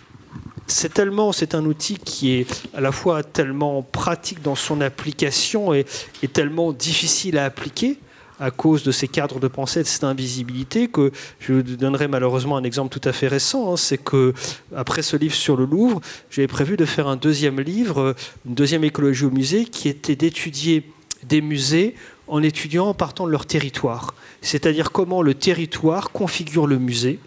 c'est tellement, c'est un outil qui est à la fois tellement pratique dans son application et, et tellement difficile à appliquer à cause de ces cadres de pensée, de cette invisibilité, que je vous donnerai malheureusement un exemple tout à fait récent. Hein, c'est que après ce livre sur le Louvre, j'avais prévu de faire un deuxième livre, une deuxième écologie au musée, qui était d'étudier des musées en étudiant en partant de leur territoire. C'est-à-dire comment le territoire configure le musée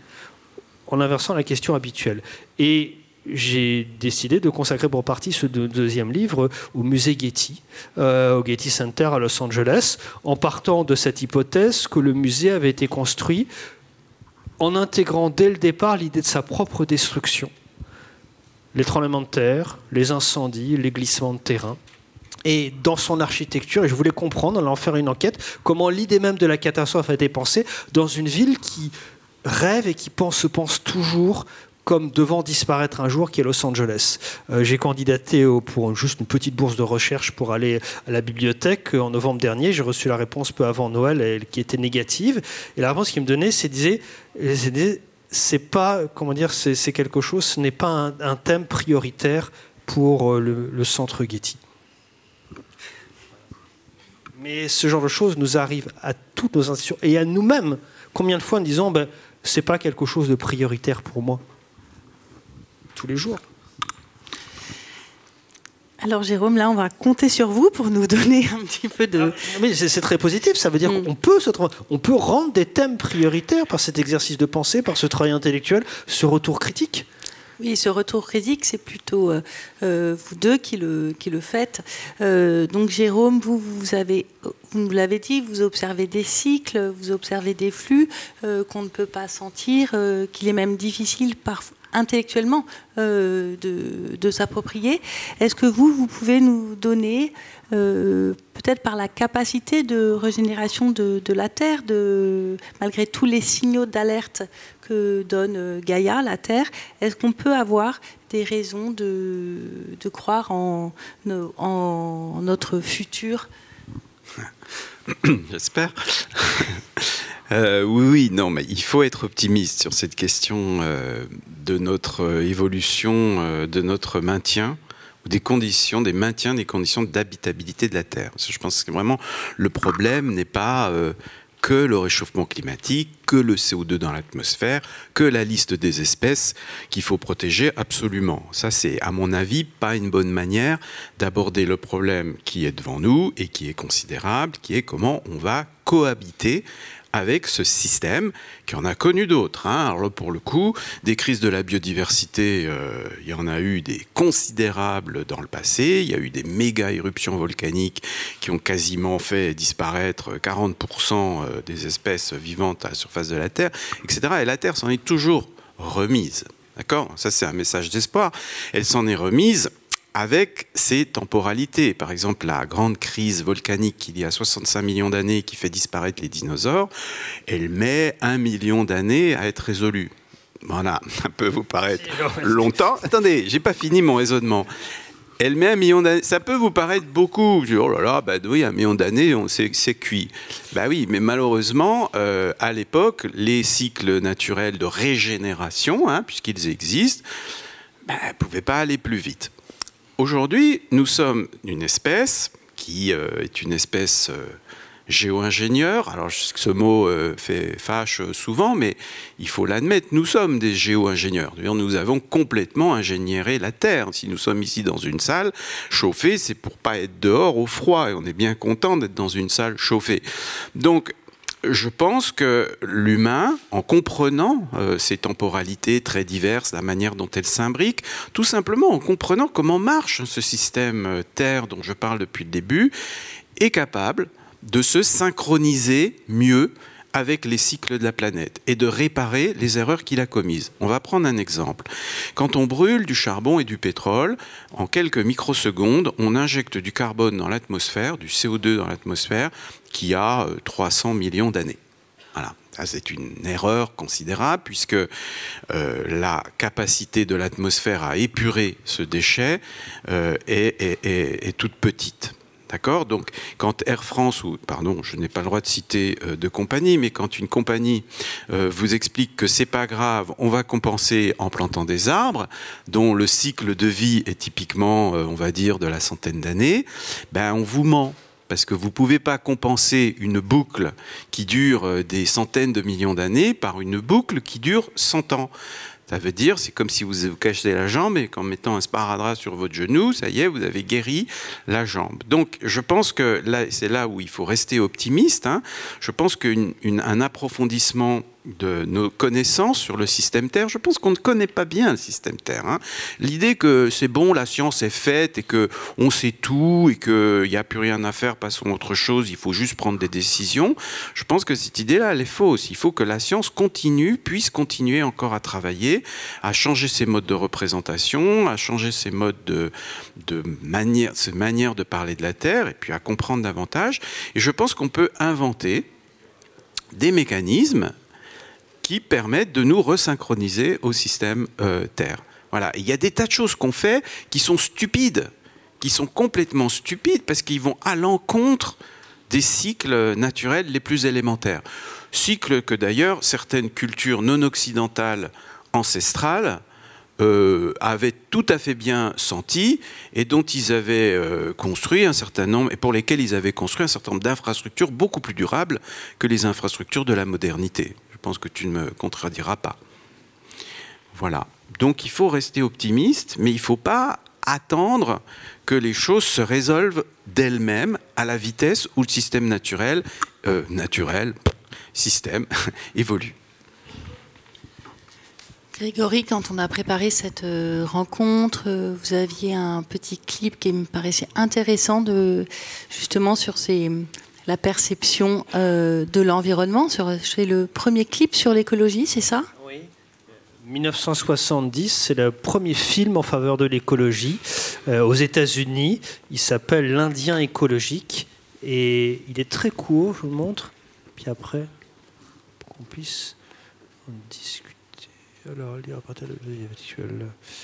en inversant la question habituelle. Et j'ai décidé de consacrer pour partie ce deuxième livre au musée Getty, euh, au Getty Center à Los Angeles, en partant de cette hypothèse que le musée avait été construit en intégrant dès le départ l'idée de sa propre destruction. Les tremblements de terre, les incendies, les glissements de terrain. Et dans son architecture, et je voulais comprendre, en allant faire une enquête, comment l'idée même de la catastrophe a été pensée dans une ville qui rêve et qui pense, se pense toujours comme devant disparaître un jour, qui est Los Angeles. Euh, j'ai candidaté au, pour juste une petite bourse de recherche pour aller à la bibliothèque en novembre dernier. J'ai reçu la réponse peu avant Noël, elle, qui était négative. Et la réponse qu'ils me donnait, c'est disait, c'est, c'est pas, comment dire, c'est, c'est quelque chose, ce n'est pas un, un thème prioritaire pour le, le centre Getty. Mais ce genre de choses nous arrive à toutes nos institutions et à nous-mêmes. Combien de fois en disant, ben, c'est pas quelque chose de prioritaire pour moi? Tous les jours. Alors Jérôme, là on va compter sur vous pour nous donner un petit peu de... Ah, mais c'est, c'est très positif, ça veut dire mm. qu'on peut, se, on peut rendre des thèmes prioritaires par cet exercice de pensée, par ce travail intellectuel, ce retour critique. Oui, ce retour critique, c'est plutôt euh, euh, vous deux qui le, qui le faites. Euh, donc Jérôme, vous, vous, avez, vous nous l'avez dit, vous observez des cycles, vous observez des flux euh, qu'on ne peut pas sentir, euh, qu'il est même difficile parfois intellectuellement euh, de, de s'approprier. Est-ce que vous, vous pouvez nous donner, euh, peut-être par la capacité de régénération de, de la Terre, de, malgré tous les signaux d'alerte que donne Gaïa, la Terre, est-ce qu'on peut avoir des raisons de, de croire en, en notre futur? J'espère. Euh, oui, oui, non, mais il faut être optimiste sur cette question euh, de notre évolution, euh, de notre maintien, ou des conditions, des maintiens, des conditions d'habitabilité de la Terre. Parce que je pense que vraiment, le problème n'est pas euh, que le réchauffement climatique, que le C O deux dans l'atmosphère, que la liste des espèces qu'il faut protéger absolument. Ça, c'est, à mon avis, pas une bonne manière d'aborder le problème qui est devant nous et qui est considérable, qui est comment on va cohabiter avec ce système qui en a connu d'autres. Hein. Alors là, pour le coup, des crises de la biodiversité, euh, il y en a eu des considérables dans le passé. Il y a eu des méga éruptions volcaniques qui ont quasiment fait disparaître quarante pour cent des espèces vivantes à la surface de la Terre, et cetera. Et la Terre s'en est toujours remise. D'accord ? Ça, c'est un message d'espoir. Elle s'en est remise avec ses temporalités. Par exemple, la grande crise volcanique il y a soixante-cinq millions d'années qui fait disparaître les dinosaures, elle met un million d'années à être résolue. Voilà, ça peut vous paraître longtemps. Attendez, j'ai pas fini mon raisonnement. Elle met un million d'années. Ça peut vous paraître beaucoup. Je dis, oh là là, bah oui, un million d'années, on, c'est, c'est cuit. Bah oui, mais malheureusement, euh, à l'époque, les cycles naturels de régénération, hein, puisqu'ils existent, bah, ne pouvaient pas aller plus vite. Aujourd'hui, nous sommes une espèce qui euh, est une espèce euh, géo-ingénieur. Alors, ce mot euh, fait, fâche souvent, mais il faut l'admettre, nous sommes des géo-ingénieurs. D'ailleurs, nous avons complètement ingénieré la Terre. Si nous sommes ici dans une salle chauffée, c'est pour pas être dehors au froid. Et on est bien content d'être dans une salle chauffée. Donc, je pense que l'humain, en comprenant euh, ces temporalités très diverses, la manière dont elles s'imbriquent, tout simplement en comprenant comment marche ce système euh, Terre dont je parle depuis le début, est capable de se synchroniser mieux avec les cycles de la planète et de réparer les erreurs qu'il a commises. On va prendre un exemple. Quand on brûle du charbon et du pétrole, en quelques microsecondes, on injecte du carbone dans l'atmosphère, du C O deux dans l'atmosphère, qui a trois cents millions d'années. Voilà. Ça, c'est une erreur considérable puisque euh, la capacité de l'atmosphère à épurer ce déchet euh, est, est, est, est toute petite. D'accord ? Donc, quand Air France, ou pardon, je n'ai pas le droit de citer euh, de compagnie, mais quand une compagnie euh, vous explique que c'est pas grave, on va compenser en plantant des arbres, dont le cycle de vie est typiquement, euh, on va dire, de la centaine d'années, ben on vous ment. Parce que vous ne pouvez pas compenser une boucle qui dure des centaines de millions d'années par une boucle qui dure cent ans. Ça veut dire, c'est comme si vous vous cachez la jambe et qu'en mettant un sparadrap sur votre genou, ça y est, vous avez guéri la jambe. Donc, je pense que là, c'est là où il faut rester optimiste. Hein. Je pense qu'un approfondissement de nos connaissances sur le système Terre, je pense qu'on ne connaît pas bien le système Terre. Hein. L'idée que c'est bon, la science est faite et qu'on sait tout et qu'il n'y a plus rien à faire, passons à autre chose, il faut juste prendre des décisions, je pense que cette idée-là, elle est fausse. Il faut que la science continue, puisse continuer encore à travailler, à changer ses modes de représentation, à changer ses modes de, de manière, ses manières de parler de la Terre et puis à comprendre davantage. Et je pense qu'on peut inventer des mécanismes qui permettent de nous resynchroniser au système euh, Terre. Voilà. Il y a des tas de choses qu'on fait qui sont stupides, qui sont complètement stupides parce qu'ils vont à l'encontre des cycles naturels les plus élémentaires. Cycles que d'ailleurs certaines cultures non occidentales ancestrales euh, avaient tout à fait bien senti et dont ils avaient euh, construit un certain nombre, et pour lesquels ils avaient construit un certain nombre d'infrastructures beaucoup plus durables que les infrastructures de la modernité. Je pense que tu ne me contrediras pas. Voilà. Donc il faut rester optimiste, mais il ne faut pas attendre que les choses se résolvent d'elles-mêmes à la vitesse où le système naturel, euh, naturel, système, évolue. Grégory, quand on a préparé cette rencontre, vous aviez un petit clip qui me paraissait intéressant de, justement sur ces... la perception euh, de l'environnement. C'est le premier clip sur l'écologie, c'est ça ? Oui. dix-neuf cent soixante-dix, c'est le premier film en faveur de l'écologie euh, aux États-Unis. Il s'appelle L'Indien écologique et il est très court, je vous le montre. Puis après, pour qu'on puisse en discuter. Alors, lire à partir de virtuel.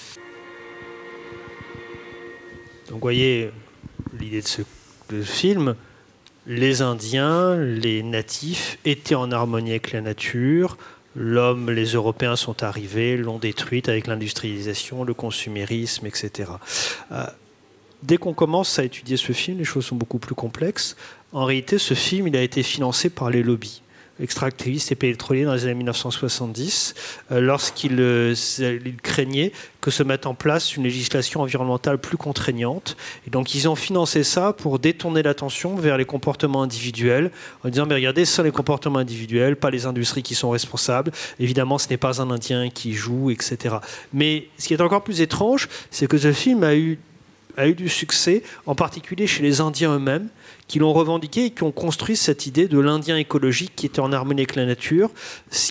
Donc, vous voyez l'idée de ce de ce film. Les Indiens, les natifs, étaient en harmonie avec la nature. L'homme, les Européens sont arrivés, l'ont détruite avec l'industrialisation, le consumérisme, et cetera. Euh, dès qu'on commence à étudier ce film, les choses sont beaucoup plus complexes. En réalité, ce film, il a été financé par les lobbies extractivistes et pétroliers dans les années dix-neuf cent soixante-dix, euh, lorsqu'ils euh, ils craignaient que se mette en place une législation environnementale plus contraignante. Et donc, ils ont financé ça pour détourner l'attention vers les comportements individuels, en disant, mais regardez, ce sont les comportements individuels, pas les industries qui sont responsables. Évidemment, ce n'est pas un Indien qui joue, et cetera. Mais ce qui est encore plus étrange, c'est que ce film a eu, a eu du succès, en particulier chez les Indiens eux-mêmes, qui l'ont revendiqué et qui ont construit cette idée de l'Indien écologique qui était en harmonie avec la nature, ce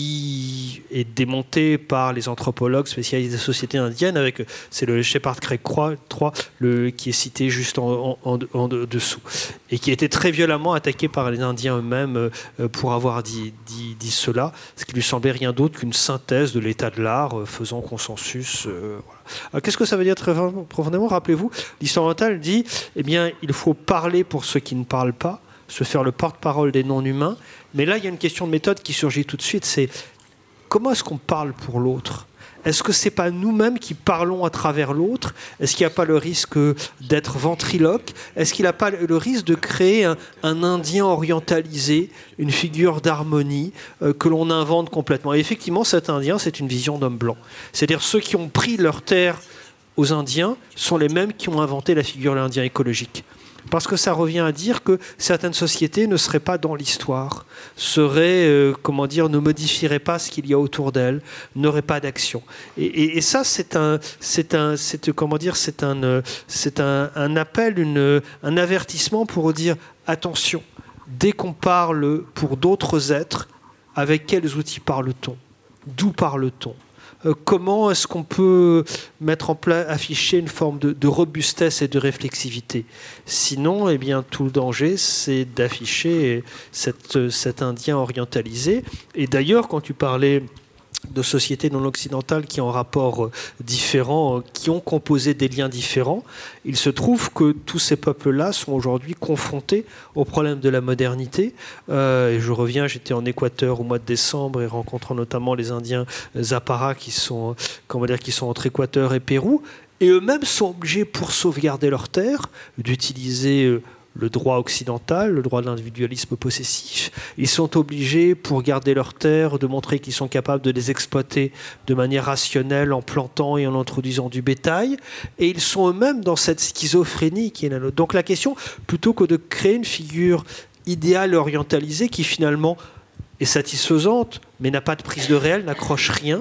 qui est démonté par les anthropologues spécialistes des sociétés indiennes, avec, c'est le Shepard Craig trois, le, qui est cité juste en, en, en, en dessous, et qui a été très violemment attaqué par les Indiens eux-mêmes euh, pour avoir dit, dit, dit cela, ce qui lui semblait rien d'autre qu'une synthèse de l'état de l'art euh, faisant consensus. Euh, voilà. Alors, qu'est-ce que ça veut dire très profondément? Rappelez-vous, l'histoire orientale dit eh bien, il faut parler pour ceux qui ne parlent pas, se faire le porte-parole des non-humains. Mais là, il y a une question de méthode qui surgit tout de suite, c'est comment est-ce qu'on parle pour l'autre? Est-ce que ce n'est pas nous-mêmes qui parlons à travers l'autre? Est-ce qu'il n'y a pas le risque d'être ventriloque? Est-ce qu'il n'y a pas le risque de créer un, un Indien orientalisé, une figure d'harmonie euh, que l'on invente complètement? Et effectivement, cet Indien, c'est une vision d'homme blanc. C'est-à-dire ceux qui ont pris leur terre aux Indiens sont les mêmes qui ont inventé la figure de l'Indien écologique. Parce que ça revient à dire que certaines sociétés ne seraient pas dans l'histoire, seraient, euh, comment dire, ne modifieraient pas ce qu'il y a autour d'elles, n'auraient pas d'action. Et, et, et ça, c'est un, c'est un, c'est, comment dire, c'est un, c'est un, un appel, une, un avertissement pour dire attention. Dès qu'on parle pour d'autres êtres, avec quels outils parle-t-on? D'où parle-t-on? Comment est-ce qu'on peut mettre en place, afficher une forme de, de robustesse et de réflexivité? Sinon, eh bien, tout le danger, c'est d'afficher cette, cet Indien orientalisé. Et d'ailleurs, quand tu parlais de sociétés non occidentales qui ont un rapport différent, qui ont composé des liens différents, il se trouve que tous ces peuples-là sont aujourd'hui confrontés au problème de la modernité. Euh, et je reviens, j'étais en Équateur au mois de décembre et rencontrant notamment les Indiens Zapara qui sont, comment dire, qui sont entre Équateur et Pérou. Et eux-mêmes sont obligés, pour sauvegarder leurs terres, d'utiliser le droit occidental, le droit de l'individualisme possessif. Ils sont obligés, pour garder leurs terres, de montrer qu'ils sont capables de les exploiter de manière rationnelle en plantant et en introduisant du bétail. Et ils sont eux-mêmes dans cette schizophrénie qui est la nôtre. Donc la question, plutôt que de créer une figure idéale et orientalisée qui finalement est satisfaisante, mais n'a pas de prise de réel, n'accroche rien,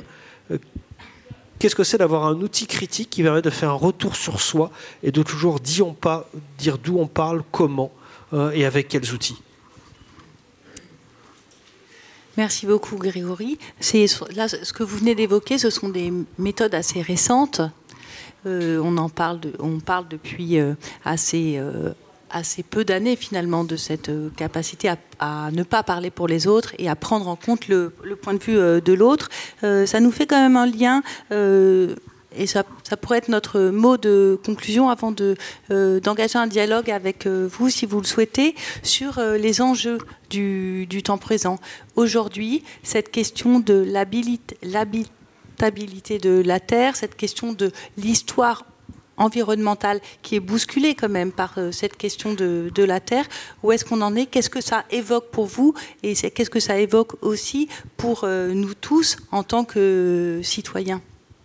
qu'est-ce que c'est d'avoir un outil critique qui permet de faire un retour sur soi et de toujours dire, on par, dire d'où on parle, comment euh, et avec quels outils? Merci beaucoup, Grégory. C'est, là, ce que vous venez d'évoquer, ce sont des méthodes assez récentes. Euh, on en parle, de, on parle depuis euh, assez... Euh, assez peu d'années finalement de cette capacité à, à ne pas parler pour les autres et à prendre en compte le, le point de vue euh, de l'autre. Euh, ça nous fait quand même un lien euh, et ça, ça pourrait être notre mot de conclusion avant de, euh, d'engager un dialogue avec euh, vous, si vous le souhaitez, sur euh, les enjeux du, du temps présent. Aujourd'hui, cette question de l'habilité, l'habitabilité de la Terre, cette question de l'histoire environnementale qui est bousculée quand même par euh, cette question de, de la Terre. Où est-ce qu'on en est? Qu'est-ce que ça évoque pour vous? Et c'est, qu'est-ce que ça évoque aussi pour euh, nous tous en tant que citoyens?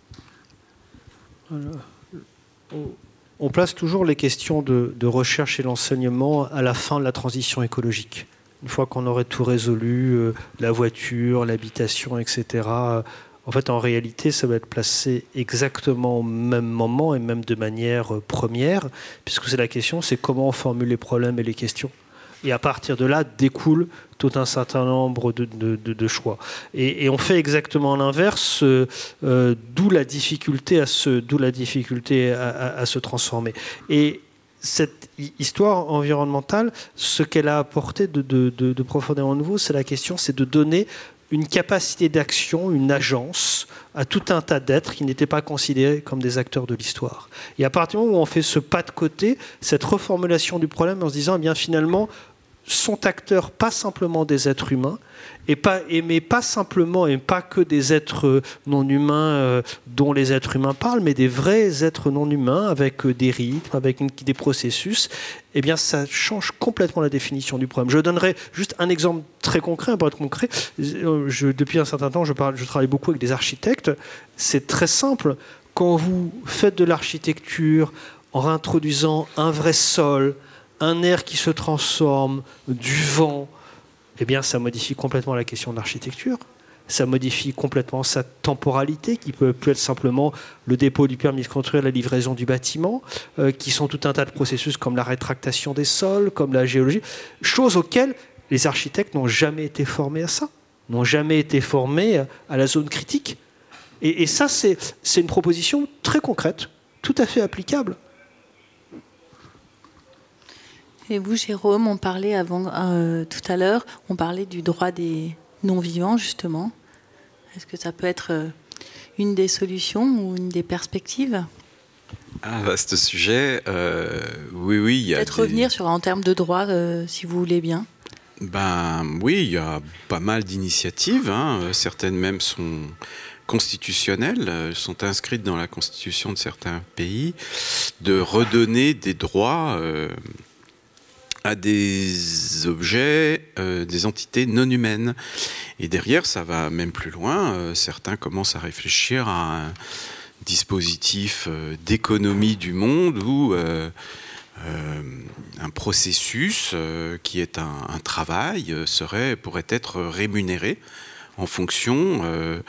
On place toujours les questions de, de recherche et l'enseignement à la fin de la transition écologique. Une fois qu'on aurait tout résolu, euh, la voiture, l'habitation, et cetera, en fait, en réalité, ça va être placé exactement au même moment et même de manière première, puisque c'est la question, c'est comment on formule les problèmes et les questions. Et à partir de là, découle tout un certain nombre de, de, de, de choix. Et, et on fait exactement l'inverse, euh, d'où la difficulté, à se, d'où la difficulté à, à, à se transformer. Et cette histoire environnementale, ce qu'elle a apporté de, de, de, de profondément nouveau, c'est la question, c'est de donner une capacité d'action, une agence à tout un tas d'êtres qui n'étaient pas considérés comme des acteurs de l'histoire. Et à partir du moment où on fait ce pas de côté, cette reformulation du problème en se disant, eh bien finalement, sont acteurs pas simplement des êtres humains, et pas, et mais pas simplement et pas que des êtres non humains euh, dont les êtres humains parlent, mais des vrais êtres non humains avec euh, des rythmes, avec une, des processus. Eh bien, ça change complètement la définition du problème. Je donnerai juste un exemple très concret, pour être concret. Je, depuis un certain temps, je, parle, je travaille beaucoup avec des architectes. C'est très simple. Quand vous faites de l'architecture en réintroduisant un vrai sol, un air qui se transforme, du vent, eh bien, ça modifie complètement la question de l'architecture. ça modifie complètement sa temporalité, qui peut plus être simplement le dépôt du permis de construire, la livraison du bâtiment, euh, qui sont tout un tas de processus comme la rétractation des sols, comme la géologie, choses auxquelles les architectes n'ont jamais été formés à ça, n'ont jamais été formés à la zone critique. Et, et ça, c'est, c'est une proposition très concrète, tout à fait applicable. Et vous, Jérôme, on parlait avant, euh, tout à l'heure, on parlait du droit des non-vivants, justement. Est-ce que ça peut être euh, une des solutions ou une des perspectives ? Un vaste sujet. Euh, oui, oui. Il y a Peut-être des... revenir sur, en termes de droit, euh, si vous voulez bien. Ben oui, il y a pas mal d'initiatives. Hein. Certaines même sont constitutionnelles, sont inscrites dans la constitution de certains pays, de redonner des droits euh, à des objets, euh, des entités non humaines. Et derrière, ça va même plus loin. Euh, certains commencent à réfléchir à un dispositif euh, d'économie du monde où euh, euh, un processus euh, qui est un, un travail euh, serait, pourrait être rémunéré en fonction euh,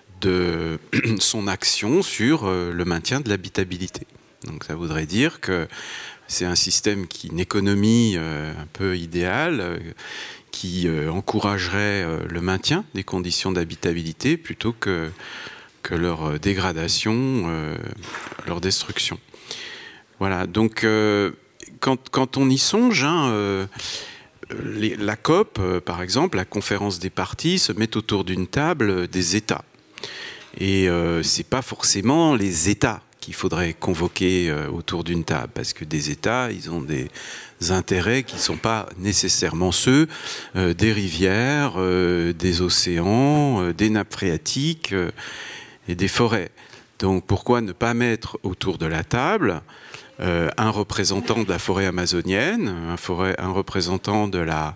de son action sur euh, le maintien de l'habitabilité. Donc ça voudrait dire que c'est un système qui, une économie euh, un peu idéale, euh, qui euh, encouragerait euh, le maintien des conditions d'habitabilité plutôt que, que leur dégradation, euh, leur destruction. Voilà, donc euh, quand, quand on y songe, hein, euh, les, la COP, euh, par exemple, la conférence des parties, se met autour d'une table des États. Et euh, c'est pas forcément les États qu'il faudrait convoquer euh, autour d'une table, parce que des États, ils ont des intérêts qui ne sont pas nécessairement ceux euh, des rivières, euh, des océans, euh, des nappes phréatiques euh, et des forêts. Donc pourquoi ne pas mettre autour de la table euh, un représentant de la forêt amazonienne, un, forêt, un représentant de la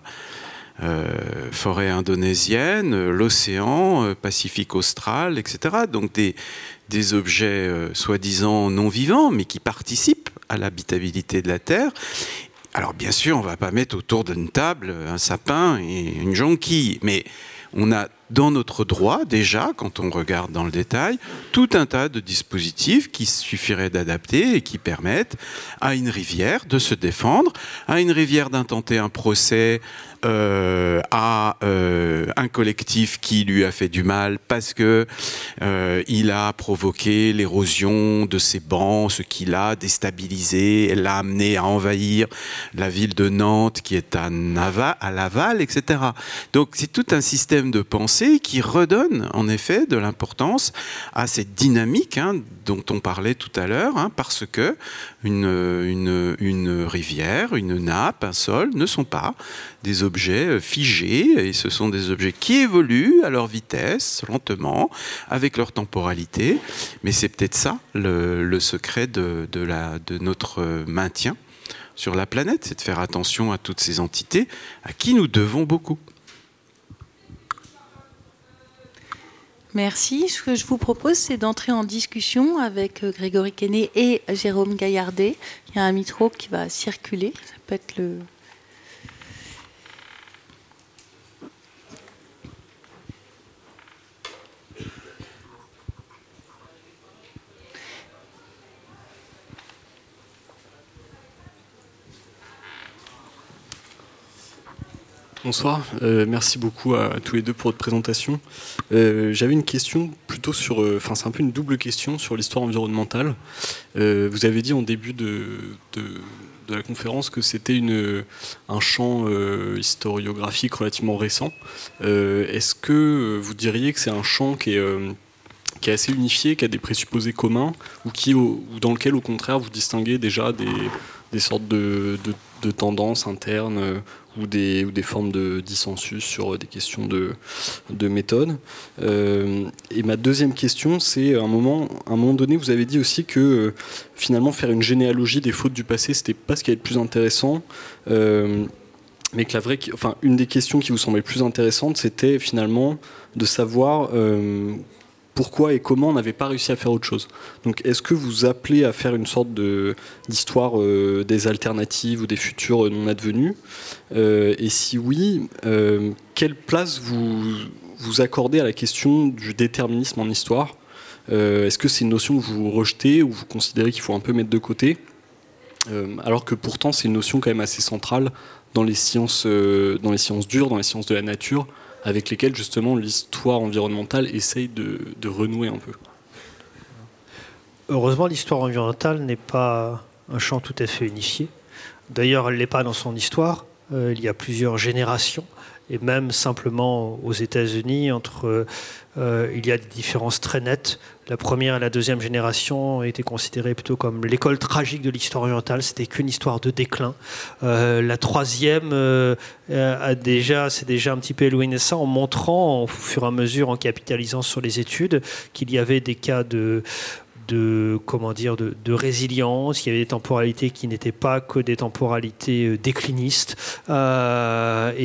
Euh, forêt indonésienne, l'océan, euh, Pacifique austral, et cetera. Donc des, des objets euh, soi-disant non vivants, mais qui participent à l'habitabilité de la Terre. Alors bien sûr, on ne va pas mettre autour d'une table un sapin et une jonquille, mais on a dans notre droit, déjà, quand on regarde dans le détail, tout un tas de dispositifs qui suffirait d'adapter et qui permettent à une rivière de se défendre, à une rivière d'intenter un procès euh, à euh, un collectif qui lui a fait du mal parce que euh, il a provoqué l'érosion de ses bancs, ce qui l'a déstabilisé, l'a amené à envahir la ville de Nantes qui est à, Nava, à Laval, et cetera. Donc c'est tout un système de pensée qui redonne en effet de l'importance à cette dynamique hein, dont on parlait tout à l'heure, hein, parce que une, une, une rivière, une nappe, un sol ne sont pas des objets figés, et ce sont des objets qui évoluent à leur vitesse, lentement, avec leur temporalité, mais c'est peut-être ça le, le secret de, de, la, de notre maintien sur la planète, c'est de faire attention à toutes ces entités à qui nous devons beaucoup. Merci. Ce que je vous propose, c'est d'entrer en discussion avec Grégory Quesnay et Jérôme Gaillardet. Il y a un micro qui va circuler. Ça peut être le... Bonsoir, euh, merci beaucoup à, à tous les deux pour votre présentation. Euh, j'avais une question plutôt sur, enfin euh, c'est un peu une double question sur l'histoire environnementale. Euh, vous avez dit en début de, de, de la conférence que c'était une, un champ euh, historiographique relativement récent. Euh, est-ce que vous diriez que c'est un champ qui est, euh, qui est assez unifié, qui a des présupposés communs, ou, qui, ou dans lequel au contraire vous distinguez déjà des, des sortes de, de, de tendances internes euh, ou des, ou des formes de dissensus sur des questions de, de méthode. Euh, et ma deuxième question, c'est à un moment, à un moment donné, vous avez dit aussi que euh, finalement faire une généalogie des fautes du passé, c'était pas ce qui est le plus intéressant, euh, mais que la vraie, enfin, une des questions qui vous semblait plus intéressante, c'était finalement de savoir euh, pourquoi et comment on n'avait pas réussi à faire autre chose. Donc est-ce que vous appelez à faire une sorte de, d'histoire euh, des alternatives ou des futurs non advenus euh, et si oui, euh, quelle place vous, vous accordez à la question du déterminisme en histoire. Euh, est-ce que c'est une notion que vous rejetez ou vous considérez qu'il faut un peu mettre de côté, euh, alors que pourtant c'est une notion quand même assez centrale dans les sciences, euh, dans les sciences dures, dans les sciences de la nature, avec lesquelles justement l'histoire environnementale essaye de, de renouer un peu. Heureusement, l'histoire environnementale n'est pas un champ tout à fait unifié. D'ailleurs, elle ne l'est pas dans son histoire. Euh, il y a plusieurs générations, et même simplement aux États-Unis, entre, euh, il y a des différences très nettes. La première et la deuxième génération ont été considérées plutôt comme l'école tragique de l'histoire orientale. C'était qu'une histoire de déclin. Euh, la troisième euh, a déjà, s'est déjà un petit peu éloignée de ça, en montrant, au fur et à mesure, en capitalisant sur les études, qu'il y avait des cas de de comment dire de, de résilience, il y avait des temporalités qui n'étaient pas que des temporalités déclinistes, euh,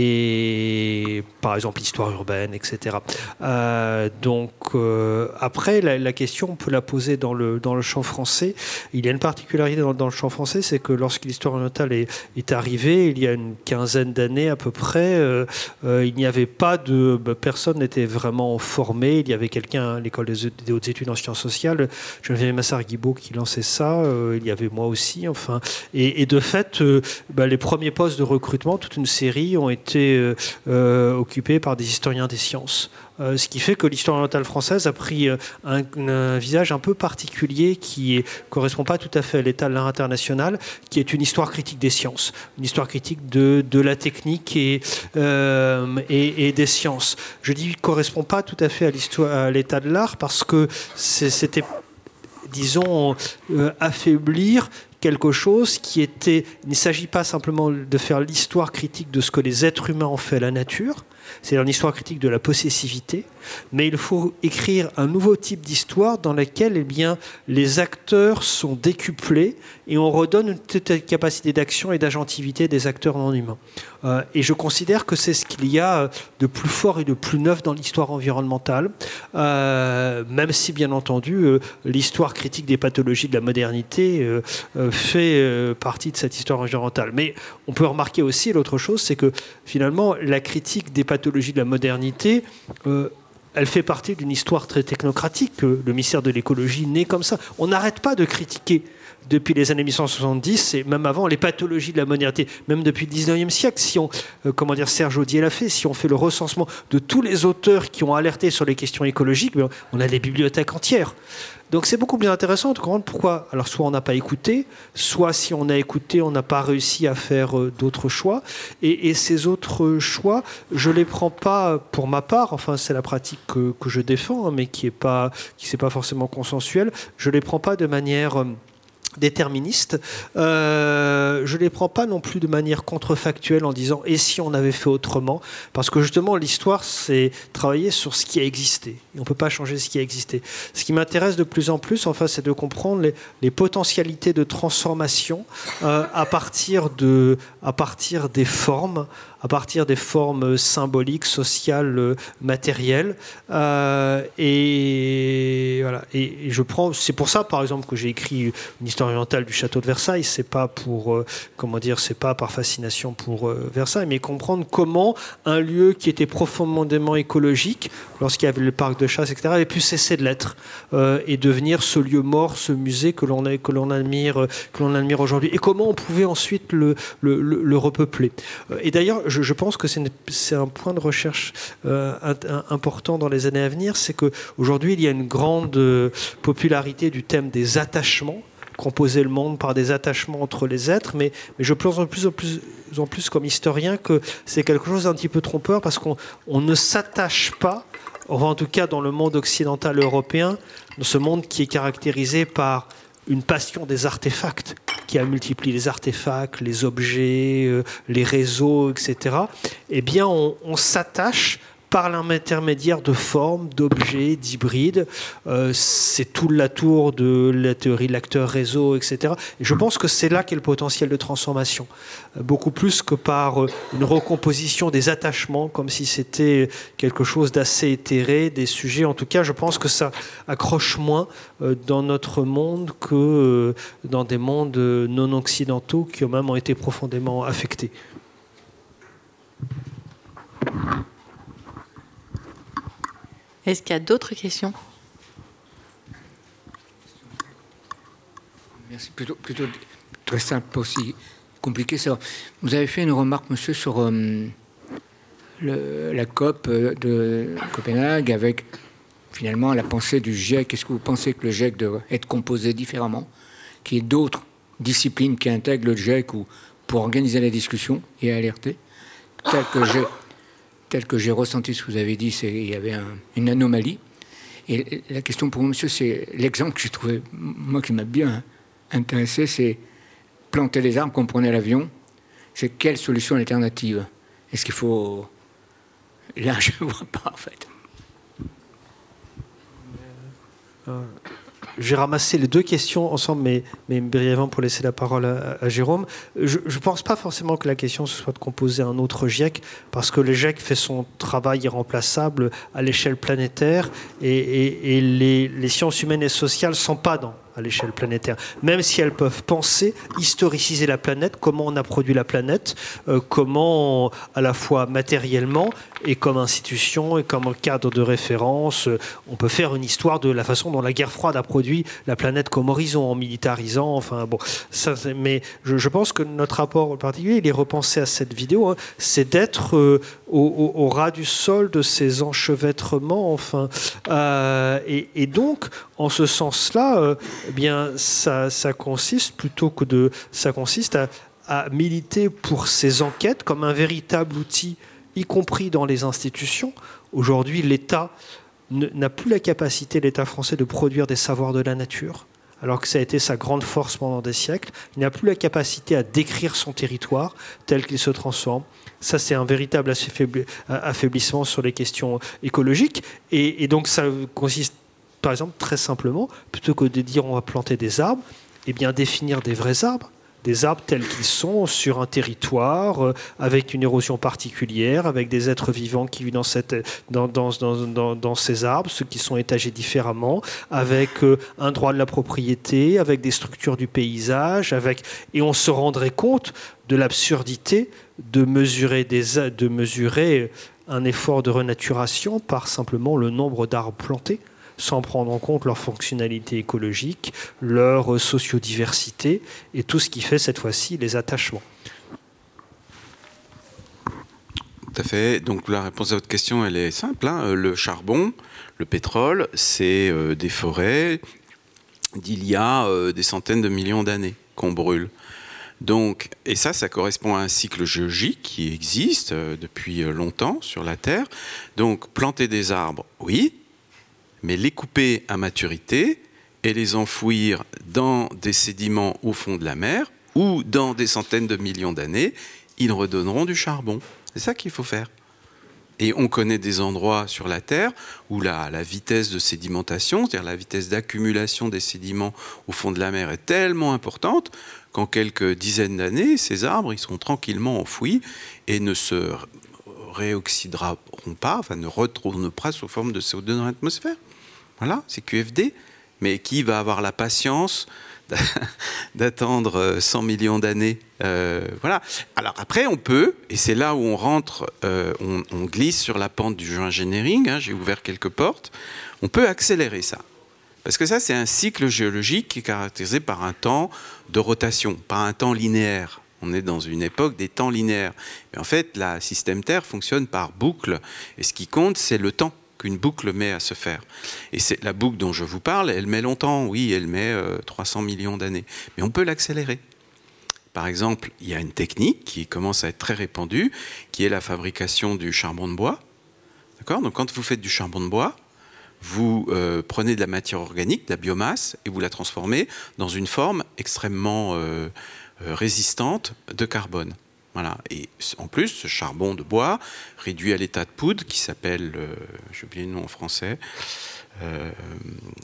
et par exemple l'histoire urbaine, et cetera. Euh, donc euh, après la, la question on peut la poser dans le dans le champ français. Il y a une particularité dans, dans le champ français, c'est que lorsque l'histoire orientale est, est arrivée, il y a une quinzaine d'années à peu près, euh, euh, il n'y avait pas de bah, personne n'était vraiment formé. Il y avait quelqu'un à l'école des, des hautes études en sciences sociales, Geneviève Massard-Guibault, qui lançait ça, euh, il y avait moi aussi, enfin, et, et de fait, euh, bah, les premiers postes de recrutement, toute une série, ont été euh, euh, occupés par des historiens des sciences. Euh, ce qui fait que l'histoire orientale française a pris un, un visage un peu particulier qui ne correspond pas tout à fait à l'état de l'art international, qui est une histoire critique des sciences, une histoire critique de, de la technique et, euh, et, et des sciences. Je dis ne correspond pas tout à fait à, l'histoire, à l'état de l'art parce que c'était, disons, euh, affaiblir quelque chose qui était... Il ne s'agit pas simplement de faire l'histoire critique de ce que les êtres humains ont fait à la nature, c'est une histoire critique de la possessivité, mais il faut écrire un nouveau type d'histoire dans laquelle eh bien, les acteurs sont décuplés et on redonne une telle capacité d'action et d'agentivité des acteurs non humains. Euh, et je considère que c'est ce qu'il y a de plus fort et de plus neuf dans l'histoire environnementale, euh, même si, bien entendu, euh, l'histoire critique des pathologies de la modernité euh, euh, fait euh, partie de cette histoire environnementale. Mais on peut remarquer aussi l'autre chose, c'est que finalement, la critique des pathologies de la modernité, euh, elle fait partie d'une histoire très technocratique. Le ministère de l'écologie naît comme ça. On n'arrête pas de critiquer depuis les années mille neuf cent soixante-dix et même avant les pathologies de la modernité, même depuis le dix-neuvième siècle. Si on, euh, comment dire, Serge Audier l'a fait, si on fait le recensement de tous les auteurs qui ont alerté sur les questions écologiques, on a des bibliothèques entières. Donc c'est beaucoup plus intéressant de comprendre pourquoi. Alors soit on n'a pas écouté, soit si on a écouté, on n'a pas réussi à faire euh, d'autres choix. Et, et ces autres choix, je les prends pas pour ma part. Enfin, c'est la pratique que, que je défends, hein, mais qui est pas, qui c'est pas forcément consensuelle. Je les prends pas de manière euh, déterministe. Euh, je ne les prends pas non plus de manière contrefactuelle en disant « et si on avait fait autrement ?» Parce que justement, l'histoire, c'est travailler sur ce qui a existé. Et on ne peut pas changer ce qui a existé. Ce qui m'intéresse de plus en plus, enfin, c'est de comprendre les, les potentialités de transformation euh, à partir de, à partir des formes, à partir des formes symboliques, sociales, matérielles. Euh, et voilà. Et, et je prends. C'est pour ça, par exemple, que j'ai écrit une histoire orientale du château de Versailles. C'est pas pour, euh, comment dire, c'est pas par fascination pour euh, Versailles, mais comprendre comment un lieu qui était profondément écologique, lorsqu'il y avait le parc de chasse, et cetera, avait pu cesser de l'être euh, et devenir ce lieu mort, ce musée que l'on a, que l'on admire, que l'on admire aujourd'hui. Et comment on pouvait ensuite le, le, le, le repeupler. Et d'ailleurs, Je, je pense que c'est, une, c'est un point de recherche euh, important dans les années à venir, c'est qu'aujourd'hui, il y a une grande euh, popularité du thème des attachements, composer le monde par des attachements entre les êtres, mais, mais je pense de plus en plus, en plus comme historien que c'est quelque chose d'un petit peu trompeur parce qu'on on ne s'attache pas, enfin, en tout cas dans le monde occidental européen, dans ce monde qui est caractérisé par une passion des artefacts, qui a multiplié les artefacts, les objets, euh, les réseaux, et cetera, eh bien, on, on s'attache par l'intermédiaire de formes, d'objets, d'hybrides. Euh, c'est tout la tour de la théorie de l'acteur-réseau, et cetera. Et je pense que c'est là qu'est le potentiel de transformation. Euh, beaucoup plus que par euh, une recomposition des attachements, comme si c'était quelque chose d'assez éthéré, des sujets. En tout cas, je pense que ça accroche moins euh, dans notre monde que euh, dans des mondes non occidentaux qui eux-mêmes ont été profondément affectés. Est-ce qu'il y a d'autres questions? Merci. Plutôt, plutôt très simple, pas aussi compliqué. Ça. Vous avez fait une remarque, monsieur, sur euh, le, la COP de Copenhague avec finalement la pensée du GIEC. Est-ce que vous pensez que le GIEC doit être composé différemment, qu'il y ait d'autres disciplines qui intègrent le GIEC ou pour organiser la discussion et alerter, tel que j'ai, tel que j'ai ressenti ce que vous avez dit, c'est qu'il y avait un, une anomalie. Et la question pour vous, monsieur, c'est l'exemple que j'ai trouvé, moi, qui m'a bien intéressé, c'est planter les arbres, comme prenait l'avion. C'est quelle solution alternative? Est-ce qu'il faut... Là, je ne vois pas, en fait. Euh, J'ai ramassé les deux questions ensemble, mais, mais brièvement pour laisser la parole à, à Jérôme. Je ne pense pas forcément que la question ce soit de composer un autre GIEC, parce que le GIEC fait son travail irremplaçable à l'échelle planétaire, et, et, et les, les sciences humaines et sociales ne sont pas dans à l'échelle planétaire, même si elles peuvent penser, historiciser la planète, comment on a produit la planète, euh, comment, à la fois matériellement et comme institution et comme cadre de référence, euh, on peut faire une histoire de la façon dont la guerre froide a produit la planète comme horizon, en militarisant, enfin bon, ça, mais je, je pense que notre rapport en particulier, il est repensé à cette vidéo, hein, c'est d'être euh, au, au, au ras du sol de ces enchevêtrements, enfin, euh, et, et donc, en ce sens-là, euh, eh bien, ça, ça consiste plutôt que de, ça consiste à, à militer pour ces enquêtes comme un véritable outil, y compris dans les institutions. Aujourd'hui, l'État n'a plus la capacité, l'État français, de produire des savoirs de la nature, alors que ça a été sa grande force pendant des siècles. Il n'a plus la capacité à décrire son territoire tel qu'il se transforme. Ça, c'est un véritable affaiblissement sur les questions écologiques. Et, et donc, ça consiste, par exemple, très simplement, plutôt que de dire on va planter des arbres, eh bien définir des vrais arbres, des arbres tels qu'ils sont sur un territoire, euh, avec une érosion particulière, avec des êtres vivants qui vivent dans, cette, dans, dans, dans, dans, dans ces arbres, ceux qui sont étagés différemment, avec euh, un droit de la propriété, avec des structures du paysage, avec... et on se rendrait compte de l'absurdité de mesurer, des, de mesurer un effort de renaturation par simplement le nombre d'arbres plantés, sans prendre en compte leur fonctionnalité écologique, leur sociodiversité et tout ce qui fait cette fois-ci les attachements. Tout à fait. Donc la réponse à votre question, elle est simple, hein. Le charbon, le pétrole, c'est euh, des forêts d'il y a euh, des centaines de millions d'années qu'on brûle. Donc, et ça, ça correspond à un cycle géologique qui existe euh, depuis longtemps sur la Terre. Donc planter des arbres, oui, mais les couper à maturité et les enfouir dans des sédiments au fond de la mer ou dans des centaines de millions d'années, ils redonneront du charbon. C'est ça qu'il faut faire. Et on connaît des endroits sur la Terre où la, la vitesse de sédimentation, c'est-à-dire la vitesse d'accumulation des sédiments au fond de la mer est tellement importante qu'en quelques dizaines d'années, ces arbres ils seront tranquillement enfouis et ne se réoxyderont pas, enfin ne retournent pas sous forme de C O deux dans l'atmosphère. Voilà, c'est Q F D. Mais qui va avoir la patience d'attendre cent millions d'années euh, voilà. Alors après, on peut, et c'est là où on rentre, euh, on, on glisse sur la pente du géoengineering, hein, j'ai ouvert quelques portes, on peut accélérer ça. Parce que ça, c'est un cycle géologique qui est caractérisé par un temps de rotation, pas un temps linéaire. On est dans une époque des temps linéaires. Mais en fait, le système Terre fonctionne par boucle, et ce qui compte, c'est le temps qu'une boucle met à se faire. Et c'est la boucle dont je vous parle, elle met longtemps, oui, elle met euh, trois cents millions d'années. Mais on peut l'accélérer. Par exemple, il y a une technique qui commence à être très répandue, qui est la fabrication du charbon de bois. D'accord ? Donc quand vous faites du charbon de bois, vous euh, prenez de la matière organique, de la biomasse, et vous la transformez dans une forme extrêmement euh, euh, résistante de carbone. Voilà. Et en plus, ce charbon de bois, réduit à l'état de poudre, qui s'appelle, euh, j'ai oublié le nom en français, euh,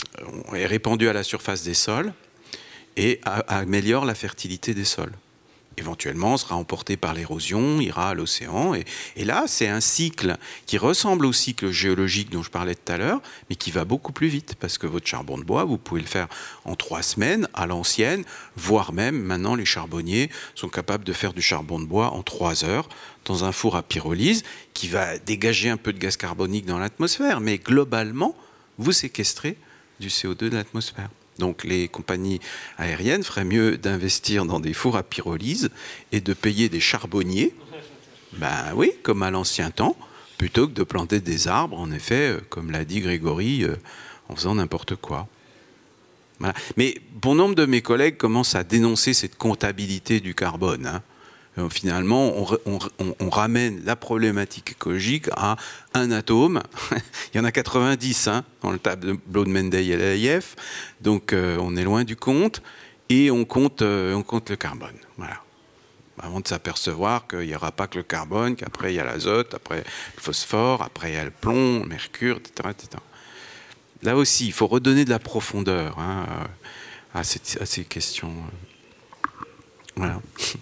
est répandu à la surface des sols et a, améliore la fertilité des sols. éventuellement sera emporté par l'érosion, ira à l'océan. Et, et là, c'est un cycle qui ressemble au cycle géologique dont je parlais tout à l'heure, mais qui va beaucoup plus vite, parce que votre charbon de bois, vous pouvez le faire en trois semaines, à l'ancienne, voire même, maintenant, les charbonniers sont capables de faire du charbon de bois en trois heures, dans un four à pyrolyse, qui va dégager un peu de gaz carbonique dans l'atmosphère, mais globalement, vous séquestrez du C O deux de l'atmosphère. Donc les compagnies aériennes feraient mieux d'investir dans des fours à pyrolyse et de payer des charbonniers, ben oui, comme à l'ancien temps, plutôt que de planter des arbres, en effet, comme l'a dit Grégory, en faisant n'importe quoi. Voilà. Mais bon nombre de mes collègues commencent à dénoncer cette comptabilité du carbone, hein. Finalement, on, on, on ramène la problématique écologique à un atome. Il y en a quatre-vingt-dix hein, dans le tableau de Mendeleïev, donc euh, on est loin du compte, et on compte, euh, on compte le carbone. Voilà. Avant de s'apercevoir qu'il n'y aura pas que le carbone, qu'après il y a l'azote, après le phosphore, après il y a le plomb, le mercure, et cetera, et cetera. Là aussi, il faut redonner de la profondeur hein, à, ces, à ces questions. Voilà.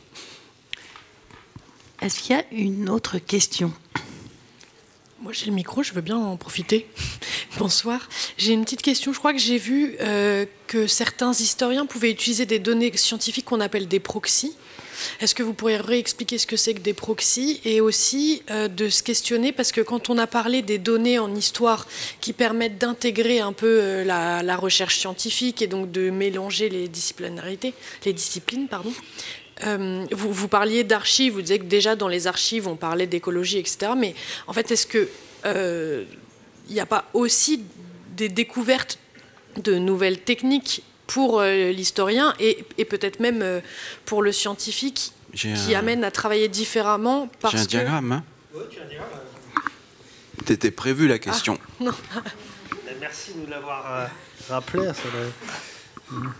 Est-ce qu'il y a une autre question ? Moi, j'ai le micro, je veux bien en profiter. Bonsoir. J'ai une petite question. Je crois que j'ai vu euh, que certains historiens pouvaient utiliser des données scientifiques qu'on appelle des proxys. Est-ce que vous pourriez réexpliquer ce que c'est que des proxys et aussi euh, de se questionner, parce que quand on a parlé des données en histoire qui permettent d'intégrer un peu euh, la, la recherche scientifique et donc de mélanger les disciplinarités, les disciplines, pardon, Euh, vous, vous parliez d'archives, vous disiez que déjà dans les archives on parlait d'écologie, et cetera. Mais en fait, est-ce qu'il n'y euh, a pas aussi des découvertes de nouvelles techniques pour euh, l'historien et, et peut-être même euh, pour le scientifique qui un... amènent à travailler différemment parce J'ai un que... diagramme, hein. Oui, tu as un diagramme. T'étais prévu la question. Ah, non. Merci de nous l'avoir euh, rappelé. Ça va... mmh.